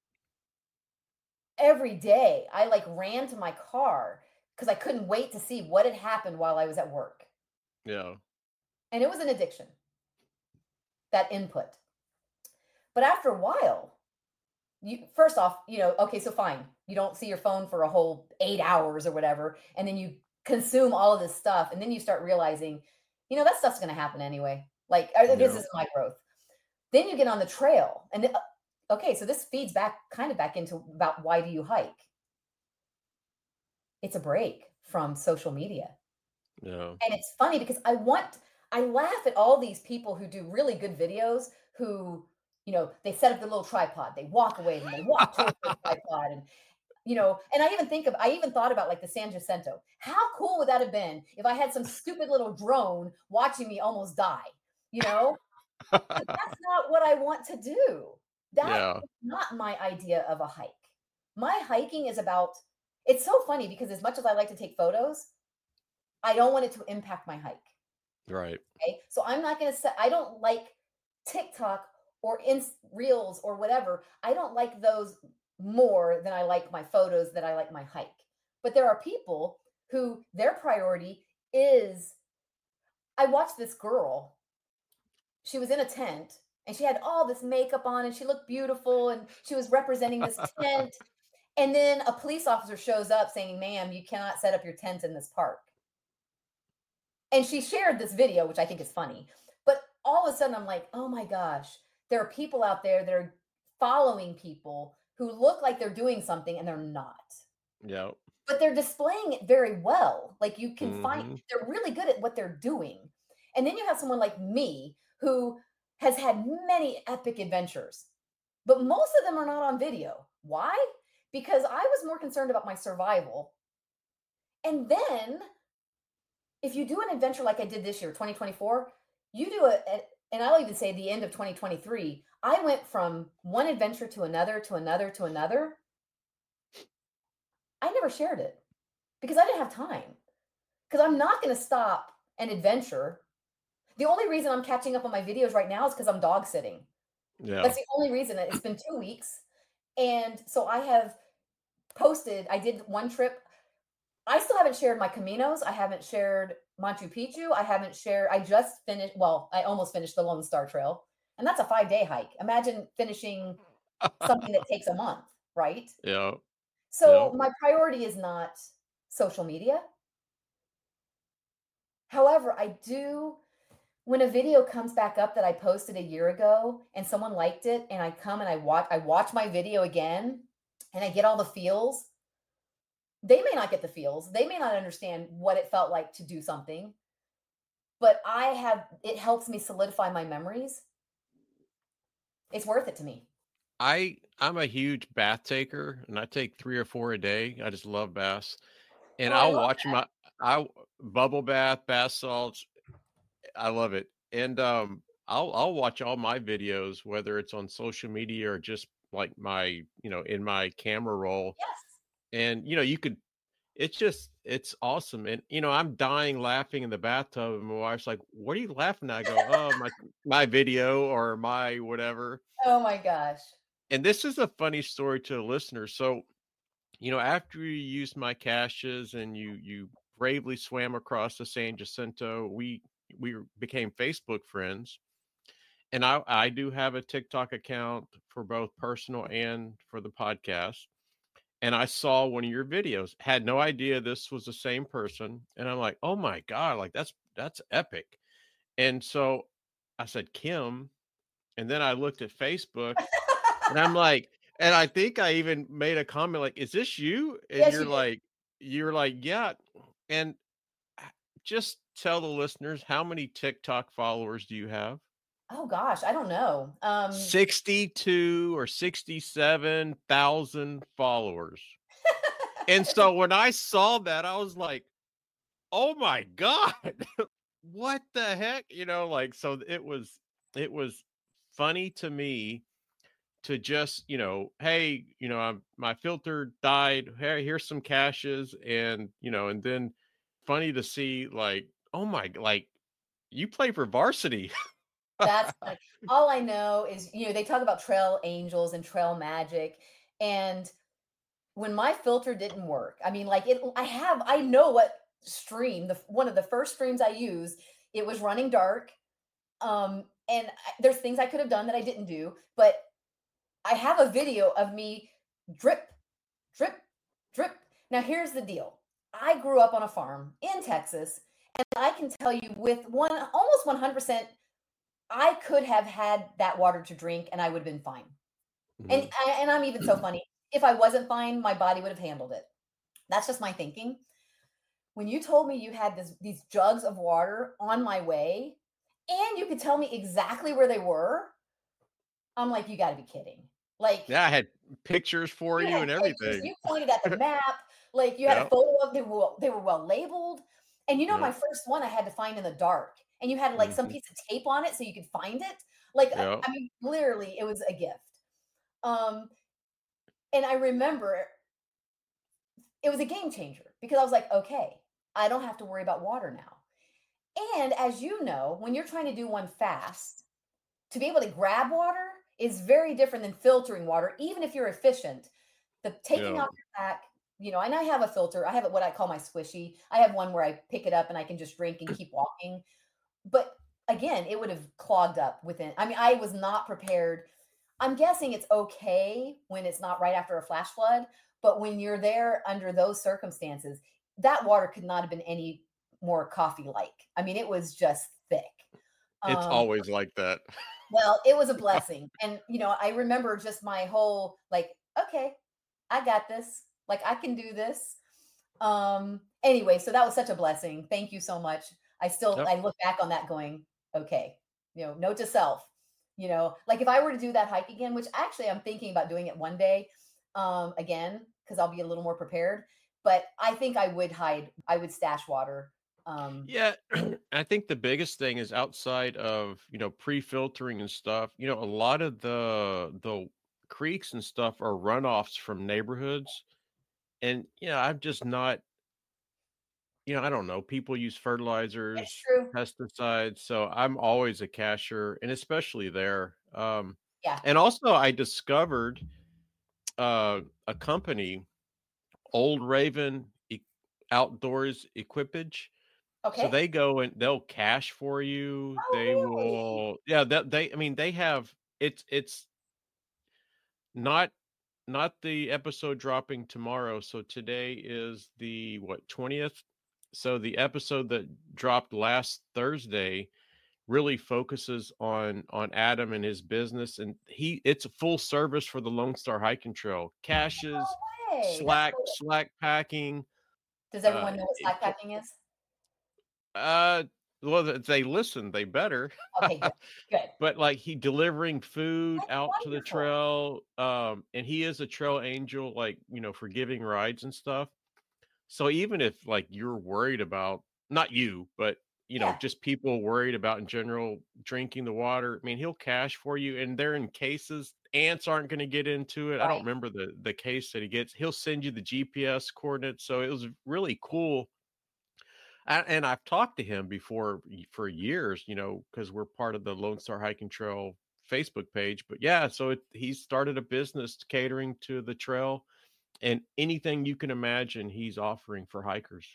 B: every day I like ran to my car because I couldn't wait to see what had happened while I was at work.
A: Yeah.
B: And it was an addiction, that input. But after a while, you first off, okay, so fine. You don't see your phone for a whole 8 hours or whatever. And then you consume all of this stuff, and then you start realizing, that stuff's going to happen anyway. Like, this
A: Yeah.
B: is my growth. Then you get on the trail, and okay, so this feeds back kind of back into about why do you hike? It's a break from social media.
A: Yeah.
B: And it's funny because I laugh at all these people who do really good videos who, they set up the little tripod, they walk away and they walk towards the tripod and I even thought about like the San Jacinto. How cool would that have been if I had some stupid little drone watching me almost die, you know? But that's not what I want to do. That
A: Yeah.
B: is not my idea of a hike. My hiking is about it's so funny because as much as I like to take photos, I don't want it to impact my hike.
A: Right.
B: Okay. So I'm not going to say, I don't like TikTok or Reels or whatever. I don't like those more than I like my photos, that I like my hike. But there are people who their priority is I watched this girl. She was in a tent and she had all this makeup on and she looked beautiful and she was representing this tent. And then a police officer shows up saying, "Ma'am, you cannot set up your tent in this park." And she shared this video, which I think is funny. But all of a sudden, I'm like, oh my gosh, there are people out there that are following people who look like they're doing something and they're not.
A: Yeah.
B: But they're displaying it very well. Like you can find,
A: Hmm.
B: they're really good at what they're doing. And then you have someone like me who has had many epic adventures, but most of them are not on video. Why? Because I was more concerned about my survival. And then if you do an adventure like I did this year, 2024, you do and I'll even say the end of 2023, I went from one adventure to another, to another, to another. I never shared it because I didn't have time. Because I'm not going to stop an adventure. The only reason I'm catching up on my videos right now is because I'm dog sitting.
A: Yeah.
B: That's the only reason. It's been 2 weeks. And so I have posted, I did one trip. I still haven't shared my Caminos. I haven't shared Machu Picchu. I just finished, well, I almost finished the Lone Star Trail. And that's a 5-day hike. Imagine finishing something that takes a month, right?
A: Yeah. Yeah.
B: So my priority is not social media. However, I do, when a video comes back up that I posted a year ago and someone liked it and I come and I watch my video again and I get all the feels. They may not get the feels. They may not understand what it felt like to do something, but it helps me solidify my memories. It's worth it to me.
A: I'm a huge bath taker and I take 3 or 4 a day. I just love baths. And
B: Oh, I
A: I'll
B: love
A: watch my I bubble bath, bath salts. I love it. And I'll watch all my videos, whether it's on social media or just like my, in my camera roll.
B: yes.
A: And you could it's awesome. And I'm dying laughing in the bathtub and my wife's like, "What are you laughing at?" I go, "Oh, my video or my whatever."
B: Oh my gosh.
A: And this is a funny story to the listeners. So, after you used my caches and you bravely swam across the San Jacinto, we became Facebook friends. And I do have a TikTok account for both personal and for the podcast. And I saw one of your videos, had no idea this was the same person. And I'm like, oh my God, like that's epic. And so I said, Kim. And then I looked at Facebook and I'm like, and I think I even made a comment like, is this you? And
B: Yes, you did.
A: you're like, yeah. And just tell the listeners, how many TikTok followers do you have?
B: Oh gosh, I don't know.
A: 62 or 67,000 followers. And so when I saw that, I was like, "Oh my god. What the heck?" Like, so it was funny to me to just, "Hey, my filter died. Hey, here's some caches." And then funny to see like, "Oh my like, you play for varsity."
B: That's funny. All I know is, they talk about trail angels and trail magic. And when my filter didn't work, I mean, like I know what stream, one of the first streams I used, it was running dark. And there's things I could have done that I didn't do, but I have a video of me drip, drip, drip. Now here's the deal. I grew up on a farm in Texas, and I can tell you with almost 100%, I could have had that water to drink and I would have been fine. And
A: Mhm.
B: and I'm even so funny. If I wasn't fine, my body would have handled it. That's just my thinking. When you told me you had these jugs of water on my way and you could tell me exactly where they were, I'm like, you got to be kidding. Like,
A: Yeah, I had pictures for
B: you
A: you
B: had
A: and
B: pictures,
A: everything.
B: you pointed at the map, like you had a
A: Yep,
B: photo of they were well labeled. And my
A: yep,
B: first one I had to find in the dark. And you had like some
A: mhm,
B: piece of tape on it so you could find it. Like
A: yep,
B: I mean, literally, it was a gift. Um, and I remember it was a game changer because I was like, okay, I don't have to worry about water now. And as you know, when you're trying to do one fast, to be able to grab water is very different than filtering water, even if you're efficient. The taking
A: yep.
B: off your pack, and I have a filter. I have what I call my squishy. I have one where I pick it up and I can just drink and keep walking. But again, it would have clogged up within. I mean, I was not prepared. I'm guessing it's okay when it's not right after a flash flood, but when you're there under those circumstances, that water could not have been any more coffee-like. I mean, it was just thick.
A: It's
B: Um,
A: always like that.
B: well, it was a blessing. And, I remember just my whole like, okay, I got this. Like I can do this. Anyway, so that was such a blessing. Thank you so much.
A: Yep.
B: I look back on that going, okay, note to self, like if I were to do that hike again, which actually I'm thinking about doing it one day, again, because I'll be a little more prepared. But I think I would stash water.
A: Yeah, I think the biggest thing is outside of, pre-filtering and stuff, a lot of the creeks and stuff are runoffs from neighborhoods. And, I'm just not, I don't know, people use
B: It's
A: fertilizers,
B: true.
A: pesticides, so I'm always a cashier, and especially there.
B: Yeah.
A: And also I discovered a company, Old Raven Outdoors Equipage. So
B: Okay.
A: they go and they'll cash for you. They
B: Oh, really?
A: will, yeah, that they I mean, they have it's not not the episode dropping tomorrow. So today is the what, 20th? So the episode that dropped last Thursday really focuses on Adam and his business, and it's a full service for the Lone Star Hiking Trail. Caches,
B: Hey, that's cool.
A: slack packing,
B: Does everyone know what
A: it
B: slack packing is?
A: Uh, well, if they listen, they better.
B: Okay, good. Good.
A: But, like, he delivering food
B: That's
A: out to the
B: wonderful.
A: trail, and he is a trail angel, like, for giving rides and stuff. So even if, like, you're worried about not you, but,
B: Yeah,
A: just people worried about in general drinking the water, I mean, he'll cache for you, and they're in cases. Ants aren't gonna get into it. I don't
B: right.
A: remember the case that he gets. He'll send you the GPS coordinates, so it was really cool. And I've talked to him before for years, because we're part of the Lone Star Hiking Trail Facebook page. But yeah, so he started a business catering to the trail, and anything you can imagine, he's offering for hikers.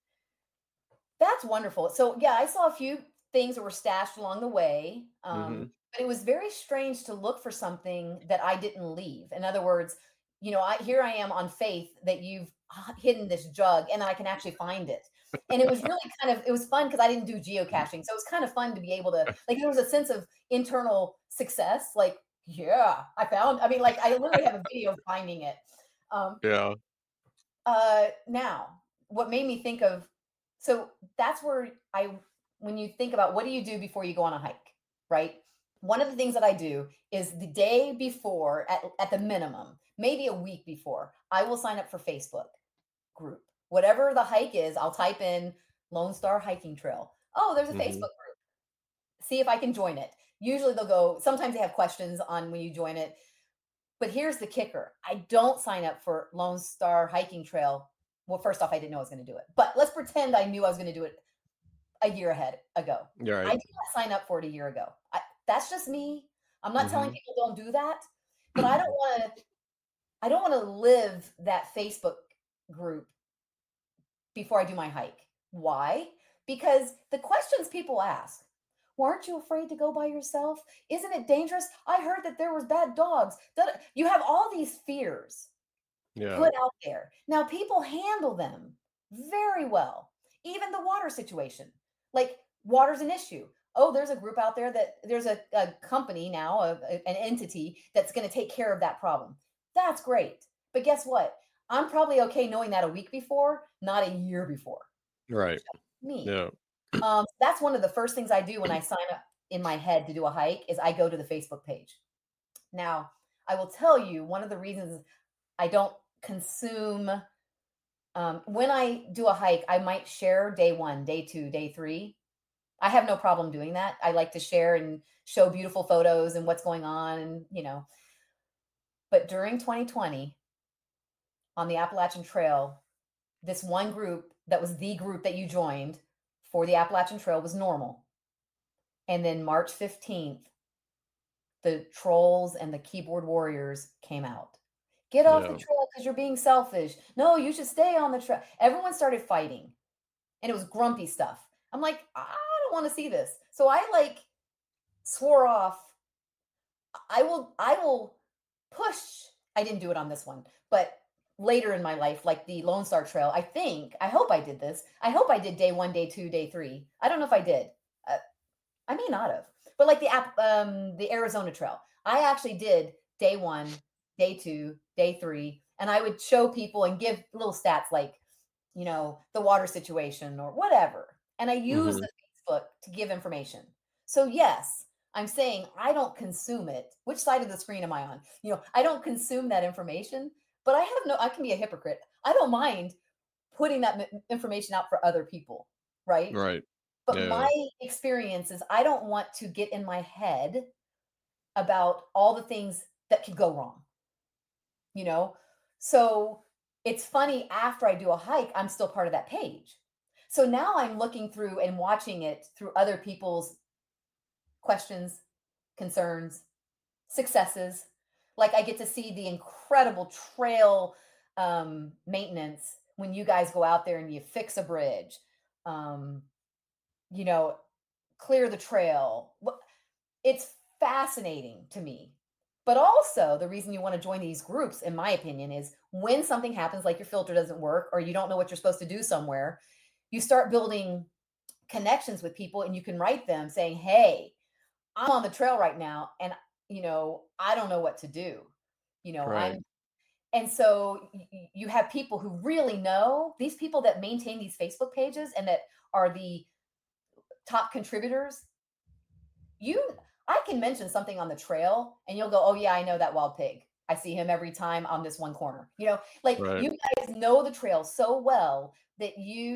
B: That's wonderful. So, yeah, I saw a few things that were stashed along the way,
A: Hmm.
B: but it was very strange to look for something that I didn't leave. In other words, here I am on faith that you've hidden this jug and I can actually find it. And it was really it was fun because I didn't do geocaching. So it was kind of fun to be able to, like, there was a sense of internal success. Like, yeah, I mean, like, I literally have a video of finding it. Um,
A: Yeah.
B: Now, what made me think of so that's where when you think about what do you do before you go on a hike, right? One of the things that I do is the day before, at the minimum, maybe a week before, I will sign up for Facebook group. Whatever the hike is, I'll type in Lone Star Hiking Trail. Oh, there's a Facebook
A: Hmm.
B: group. See if I can join it. Usually they'll go, sometimes they have questions on when you join it. But here's the kicker. I don't sign up for Lone Star Hiking Trail. Well, first off, I didn't know I was going to do it. But let's pretend I knew I was going to do it a year ago.
A: You're
B: I
A: right.
B: did not sign up for it a year ago. That's just me. I'm not telling
A: Hmm.
B: people don't do that, but I don't want to live that Facebook group before I do my hike. Why? Because the questions people ask, well, aren't you afraid to go by yourself? Isn't it dangerous? I heard that there was bad dogs. You have all these fears
A: Yeah.
B: put out there. Now people handle them. very well. Even the water situation, like water's an issue. Oh, there's a group out there that there's a company now, an entity that's going to take care of that problem. That's great. But guess what? I'm probably okay knowing that a week before, not a year before.
A: Right.
B: Me.
A: Yeah.
B: That's one of the first things I do when I sign up in my head to do a hike is I go to the Facebook page. Now, I will tell you one of the reasons I don't consume when I do a hike, I might share day 1, day 2, day 3. I have no problem doing that. I like to share and show beautiful photos and what's going on and, but during 2020 on the Appalachian Trail, this one group that was the group that you joined for the Appalachian Trail was normal. And then March 15th, the trolls and the keyboard warriors came out. Get off the trail because you're being selfish. No, you should stay on the trail. Everyone started fighting and it was grumpy stuff. I'm like, I don't want to see this. So I swore off. I will push. I didn't do it on this one, but later in my life, like the Lone Star Trail, I hope I did this. I hope I did day 1, day 2, day 3. I don't know if I did. I may not have, but like the Arizona Trail, I actually did day 1, day 2, day 3, and I would show people and give little stats like, the water situation or whatever. And I use the Facebook to give information. So yes, I'm saying I don't consume it. Which side of the screen am I on? I don't consume that information, but I can be a hypocrite. I don't mind putting that information out for other people, right?
A: Right.
B: But my experience is I don't want to get in my head about all the things that could go wrong. So it's funny, after I do a hike, I'm still part of that page. So now I'm looking through and watching it through other people's questions, concerns, successes. Like I get to see the incredible trail maintenance when you guys go out there and you fix a bridge, clear the trail. It's fascinating to me. But also, the reason you want to join these groups, in my opinion, is when something happens, like your filter doesn't work or you don't know what you're supposed to do somewhere, you start building connections with people and you can write them saying, hey, I'm on the trail right now and, I don't know what to do.
A: Right.
B: And so you have people who really know, these people that maintain these Facebook pages and that are the top contributors. I can mention something on the trail and you'll go, oh yeah, I know that wild pig. I see him every time on this one corner.
A: Right.
B: You guys know the trail so well that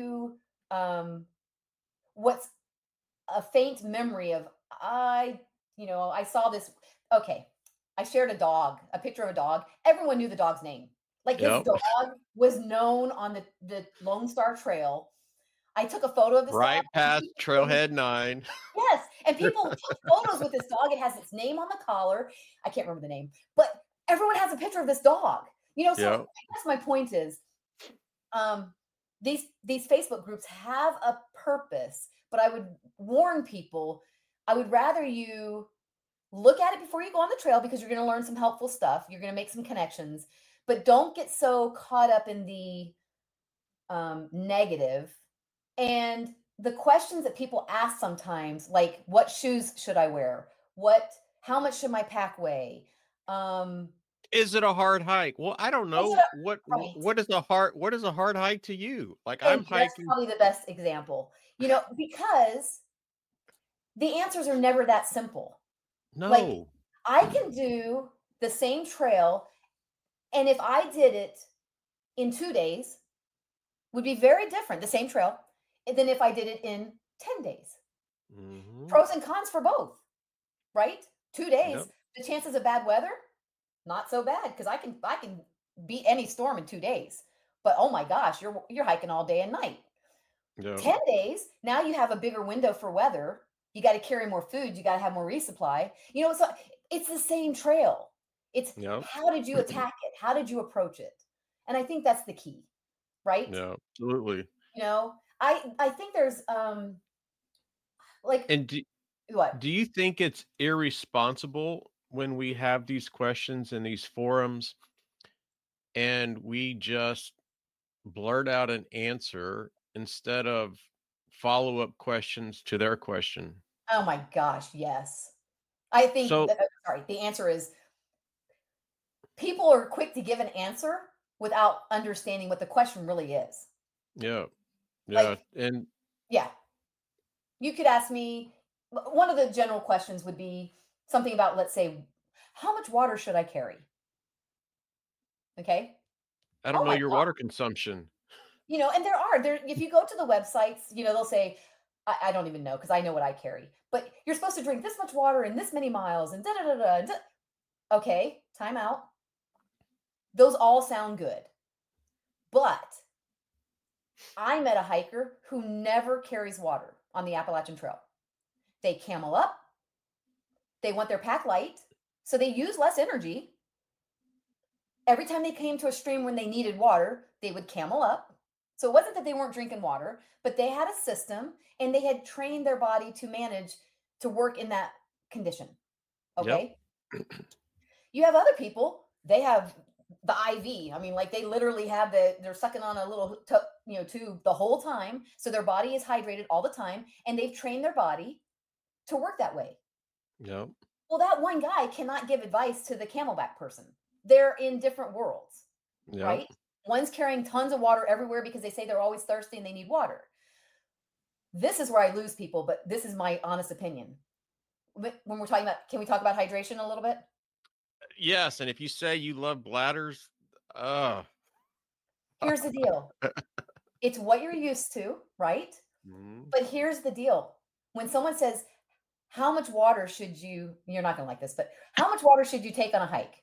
B: what's a faint memory of, I saw this. Okay. I shared a picture of a dog. Everyone knew the dog's name. Like this dog was known on the Lone Star Trail. I took a photo of this
A: right
B: dog.
A: past Trailhead 9.
B: Yes. And people took photos with this dog. It has its name on the collar. I can't remember the name, but everyone has a picture of this dog. So I guess my point is, these Facebook groups have a purpose, but I would warn people, I would rather you look at it before you go on the trail because you're going to learn some helpful stuff. You're going to make some connections, but don't get so caught up in the negative. And the questions that people ask sometimes, like, what shoes should I wear? How much should my pack weigh?
A: Is it a hard hike? Well, I don't know what is a hard hike to you? Like
B: and
A: I'm
B: that's
A: hiking.
B: probably the best example, because the answers are never that simple. Like
A: No.
B: I can do the same trail, and if I did it in 2 days, would be very different, the same trail, than if I did it in 10 days. Pros and cons for both, right? 2 days, the chances of bad weather, not so bad because I can beat any storm in 2 days. But oh my gosh, you're hiking all day and night. 10 days, now you have a bigger window for weather. You got to carry more food. You got to have more resupply. So it's the same trail. It's how did you attack it? How did you approach it? And I think that's the key, right?
A: Yeah, absolutely.
B: I think there's like,
A: And
B: what?
A: do you think it's irresponsible when we have these questions in these forums and we just blurt out an answer instead of follow-up questions to their question.
B: Oh my gosh, yes. I think
A: So,
B: sorry, the answer is people are quick to give an answer without understanding what the question really is.
A: yeah, yeah,
B: Like,
A: and
B: yeah, you could ask me one of the general questions would be something about, let's say, how much water should I carry? Okay.
A: I don't
B: Oh
A: know
B: my
A: your
B: God.
A: water consumption.
B: And there, if you go to the websites, they'll say, I don't even know because I know what I carry, but you're supposed to drink this much water in this many miles and da da da da. Okay, time out. Those all sound good. But I met a hiker who never carries water on the Appalachian Trail. They camel up, they want their pack light, so they use less energy. Every time they came to a stream when they needed water, they would camel up. So it wasn't that they weren't drinking water, but they had a system and they had trained their body to manage to work in that condition.
A: Yep.
B: Okay. You have other people, they have the IV. I mean, like they literally have they're sucking on a little tube the whole time. So their body is hydrated all the time and they've trained their body to work that way.
A: Yep.
B: Well, that one guy cannot give advice to the camelback person. They're in different worlds,
A: Yep.
B: right? One's carrying tons of water everywhere because they say they're always thirsty and they need water. This is where I lose people, but this is my honest opinion. When we're talking about, can we talk about hydration a little bit?
A: Yes, and if you say you love bladders,
B: Here's the deal. It's what you're used to, right?
A: mhm,
B: But here's the deal. When someone says, how much water should you're not going to like this, but how much water should you take on a hike?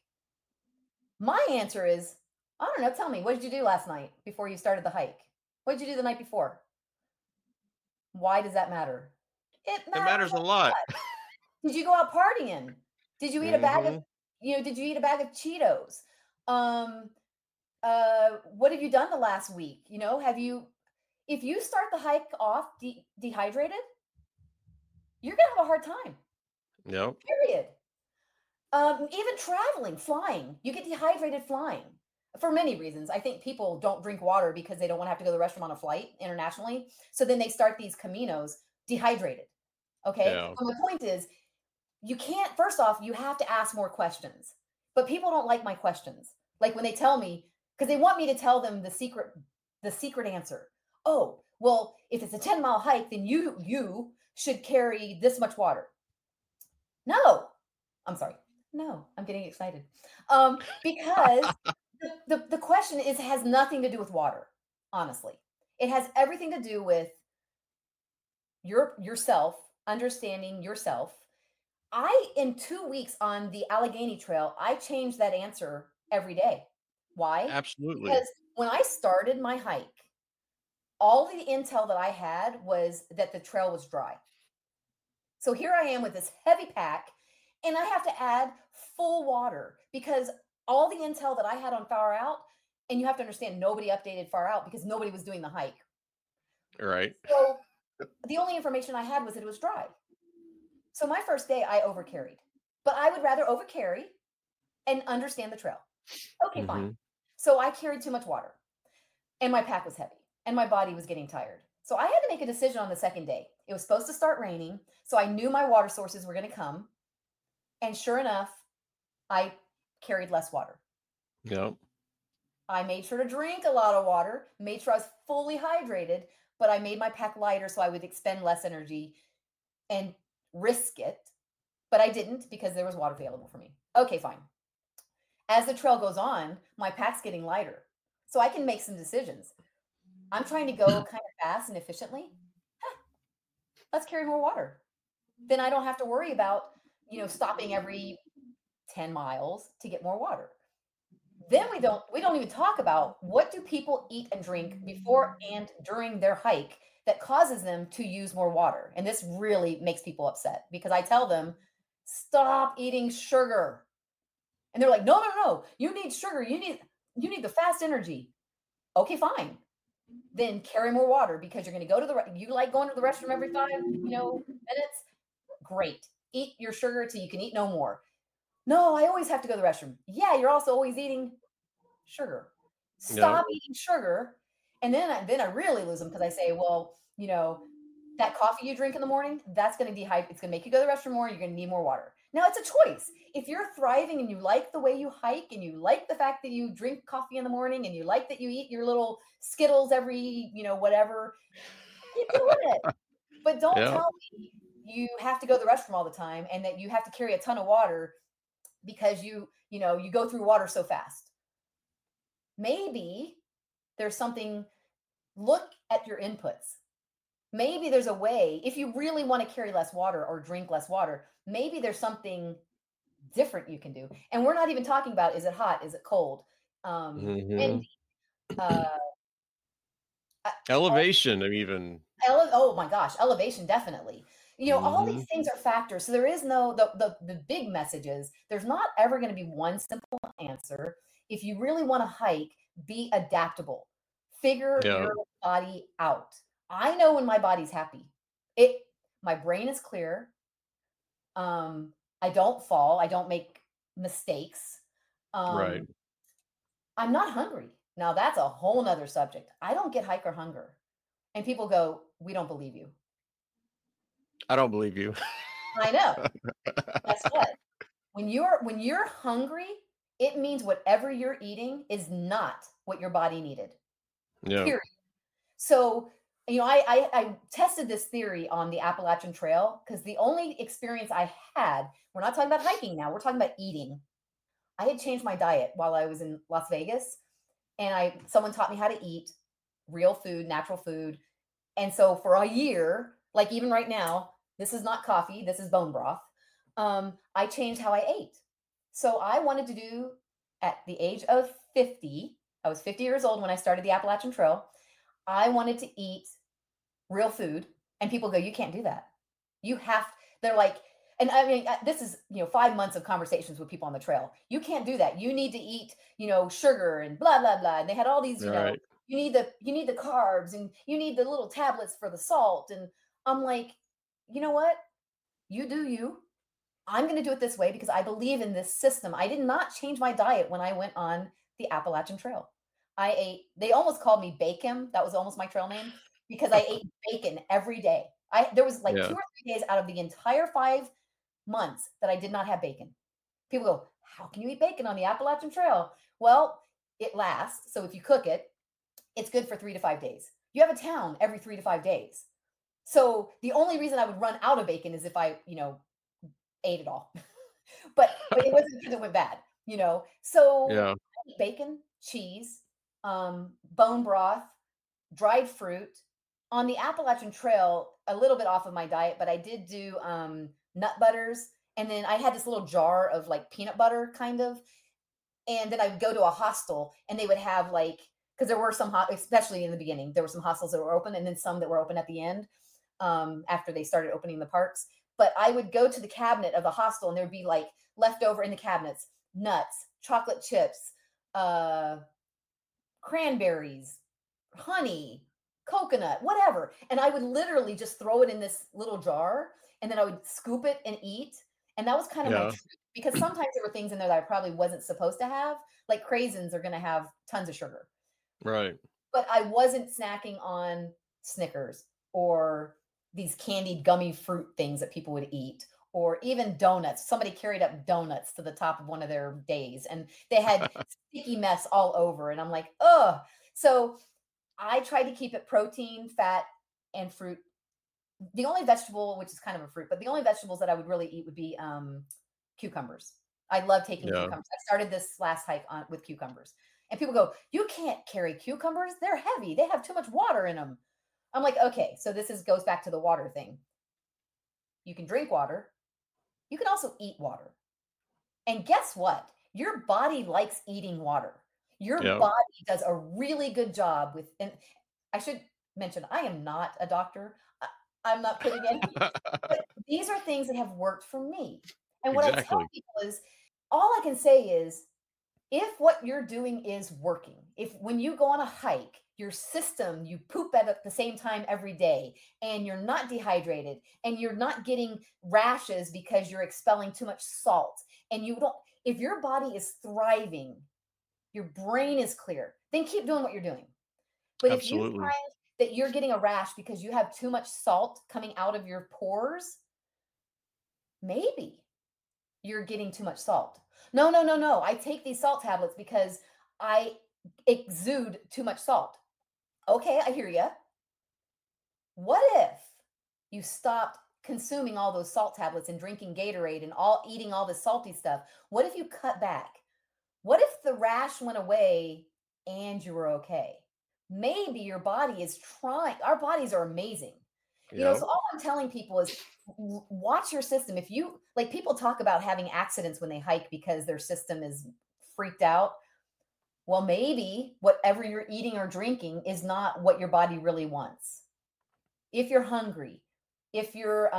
B: My answer is, I don't know. Tell me, what did you do last night before you started the hike? What did you do the night before? Why does that matter? It
A: it
B: matters
A: matters
B: a
A: a lot.
B: lot. Did you go out partying? Did you eat a bag of,
A: Mhm.
B: did you eat a bag of Cheetos? Um, what have you done the last week? If you start the hike off dehydrated, you're gonna have a hard time.
A: Yep.
B: Period. Even traveling, flying, you get dehydrated flying for many reasons. I think people don't drink water because they don't want to have to go to the restroom on a flight internationally. So then they start these caminos dehydrated. Okay.
A: Yeah.
B: So my point is, you can't, first off, you have to ask more questions. But people don't like my questions. Like when they tell me, because they want me to tell them the secret answer. Oh, well, if it's a 10-mile hike, then you should carry this much water. No, I'm sorry. No, I'm getting excited. Because the question has nothing to do with water, honestly. It has everything to do with yourself, understanding yourself. In 2 weeks on the Allegheny Trail, I changed that answer every day. Why?
A: Absolutely.
B: Because when I started my hike, all the intel that I had was that the trail was dry. So here I am with this heavy pack, and I have to add full water because all the intel that I had on Far Out, and you have to understand, nobody updated Far Out because nobody was doing the hike.
A: Right.
B: So the only information I had was that it was dry. So my first day, I overcarried, but I would rather overcarry and understand the trail. Okay, fine.
A: Mhm.
B: So I carried too much water, and my pack was heavy, and my body was getting tired. So I had to make a decision on the second day. It was supposed to start raining, so I knew my water sources were going to come. And sure enough, I carried less water.
A: Yep.
B: I made sure to drink a lot of water, made sure I was fully hydrated, but I made my pack lighter so I would expend less energy and risk it. But I didn't because there was water available for me. Okay, fine. As the trail goes on, my pack's getting lighter. So I can make some decisions. I'm trying to go kind of fast and efficiently. Let's carry more water. Then I don't have to worry about, stopping every 10 miles to get more water. Then we don't even talk about what do people eat and drink before and during their hike that causes them to use more water. And this really makes people upset because I tell them, stop eating sugar. And they're like, no, no, no, you need sugar. You need the fast energy. Okay, fine. Then carry more water because you're going to go to you like going to the restroom every 5 minutes. Great. Eat your sugar till you can eat no more. No, I always have to go to the restroom. Yeah, you're also always eating sugar.
A: Yep.
B: Stop eating sugar And then I really lose them because I say, well, that coffee you drink in the morning, that's going to dehydrate. It's going to make you go to the restroom more. You're going to need more water. Now it's a choice. If you're thriving and you like the way you hike and you like the fact that you drink coffee in the morning and you like that you eat your little Skittles every, whatever, keep doing it. But don't
A: Yeah.
B: tell me you have to go to the restroom all the time and that you have to carry a ton of water because you go through water so fast. Maybe there's something, look at your inputs. Maybe there's a way, if you really want to carry less water or drink less water, maybe there's something different you can do. And we're not even talking about, is it hot? Is it cold?
A: Mhm.
B: Uh,
A: Elevation, even.
B: oh my gosh, elevation, definitely. All these
A: Mhm.
B: things are factors. So there is no, the big message is there's not ever going to be one simple answer. If you really want to hike, be adaptable. Figure
A: Yeah.
B: your body out. I know when my body's happy. My brain is clear. I don't fall. I don't make mistakes.
A: Right.
B: I'm not hungry. Now that's a whole nother subject. I don't get hiker hunger. And people go, we don't believe you.
A: I don't believe you.
B: I know. Guess what? When you're hungry, it means whatever you're eating is not what your body needed.
A: Yeah.
B: Period. So, I tested this theory on the Appalachian Trail because the only experience I had, we're not talking about hiking now, we're talking about eating. I had changed my diet while I was in Las Vegas, and someone taught me how to eat real food, natural food. And so for a year, like even right now, this is not coffee, this is bone broth. I changed how I ate. So I wanted to do, at the age of 50, I was 50 years old when I started the Appalachian Trail. I wanted to eat real food. And people go, you can't do that. They're like, and I mean, this is, 5 months of conversations with people on the trail. You can't do that. You need to eat, sugar and blah, blah, blah. And they had all these,
A: Right.
B: you need the carbs and you need the little tablets for the salt. And I'm like, you know what? You do you. I'm going to do it this way because I believe in this system. I did not change my diet when I went on the Appalachian Trail. They almost called me Bacon. That was almost my trail name because I ate bacon every day. There was like
A: Yeah.
B: 2 or 3 days out of the entire 5 months that I did not have bacon. People go, how can you eat bacon on the Appalachian Trail? Well, it lasts. So if you cook it, it's good for 3 to 5 days. You have a town every 3 to 5 days. So the only reason I would run out of bacon is if I, ate it all. but it wasn't because it went bad, So
A: Yeah.
B: I eat bacon, cheese, bone broth, dried fruit. On the Appalachian Trail, a little bit off of my diet, but I did do nut butters. And then I had this little jar of like peanut butter kind of. And then I would go to a hostel and they would have like, because there were some, especially in the beginning, there were some hostels that were open and then some that were open at the end after they started opening the parks. But I would go to the cabinet of the hostel and there would be like leftover in the cabinets, nuts, chocolate chips, cranberries, honey, coconut, whatever. And I would literally just throw it in this little jar and then I would scoop it and eat. And that was kind of my
A: Yeah.
B: treat because sometimes there were things in there that I probably wasn't supposed to have. Like craisins are going to have tons of sugar.
A: Right.
B: But I wasn't snacking on Snickers or these candied gummy fruit things that people would eat or even donuts. Somebody carried up donuts to the top of one of their days and they had sticky mess all over. And I'm like, ugh. So I tried to keep it protein, fat, and fruit. The only vegetable, which is kind of a fruit, but the only vegetables that I would really eat would be cucumbers. I love taking
A: Yeah.
B: cucumbers. I started this last hike with cucumbers. And people go, you can't carry cucumbers. They're heavy. They have too much water in them. I'm like, okay, so goes back to the water thing. You can drink water. You can also eat water. And guess what? Your body likes eating water. Your
A: Yeah.
B: body does a really good job with, and I should mention, I am not a doctor. I'm not putting any, but these are things that have worked for me. And what I tell
A: Exactly.
B: people is, all I can say is, if what you're doing is working, if when you go on a hike, your system, you poop at the same time every day, and you're not dehydrated, and you're not getting rashes because you're expelling too much salt, and if your body is thriving, your brain is clear, then keep doing what you're doing. But if you
A: Absolutely.
B: find that you're getting a rash because you have too much salt coming out of your pores, maybe you're getting too much salt. No, no, no, no. I take these salt tablets because I exude too much salt. Okay, I hear you. What if you stopped consuming all those salt tablets and drinking Gatorade and all eating all this salty stuff? What if you cut back? What if the rash went away and you were okay? Maybe your body is trying. Our bodies are amazing.
A: Yep.
B: So all I'm telling people is watch your system. If you like, people talk about having accidents when they hike because their system is freaked out. Well, maybe whatever you're eating or drinking is not what your body really wants. If you're hungry, if you're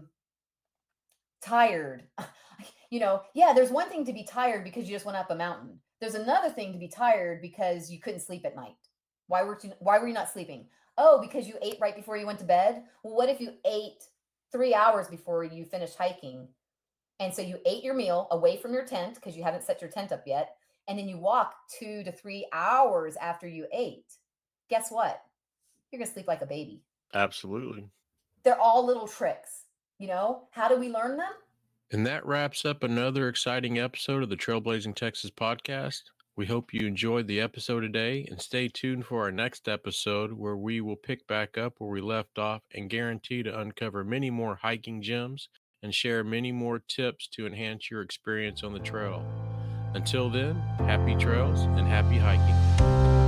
B: tired, yeah, there's one thing to be tired because you just went up a mountain. There's another thing to be tired because you couldn't sleep at night. Why were you not sleeping? Oh, because you ate right before you went to bed? Well, what if you ate 3 hours before you finished hiking? And so you ate your meal away from your tent because you haven't set your tent up yet, and then you walk 2 to 3 hours after you ate. Guess what? You're going to sleep like a baby.
A: Absolutely.
B: They're all little tricks. How do we learn them?
A: And that wraps up another exciting episode of the Trailblazing Texas podcast. We hope you enjoyed the episode today, and stay tuned for our next episode where we will pick back up where we left off and guarantee to uncover many more hiking gems and share many more tips to enhance your experience on the trail. Until then, happy trails and happy hiking.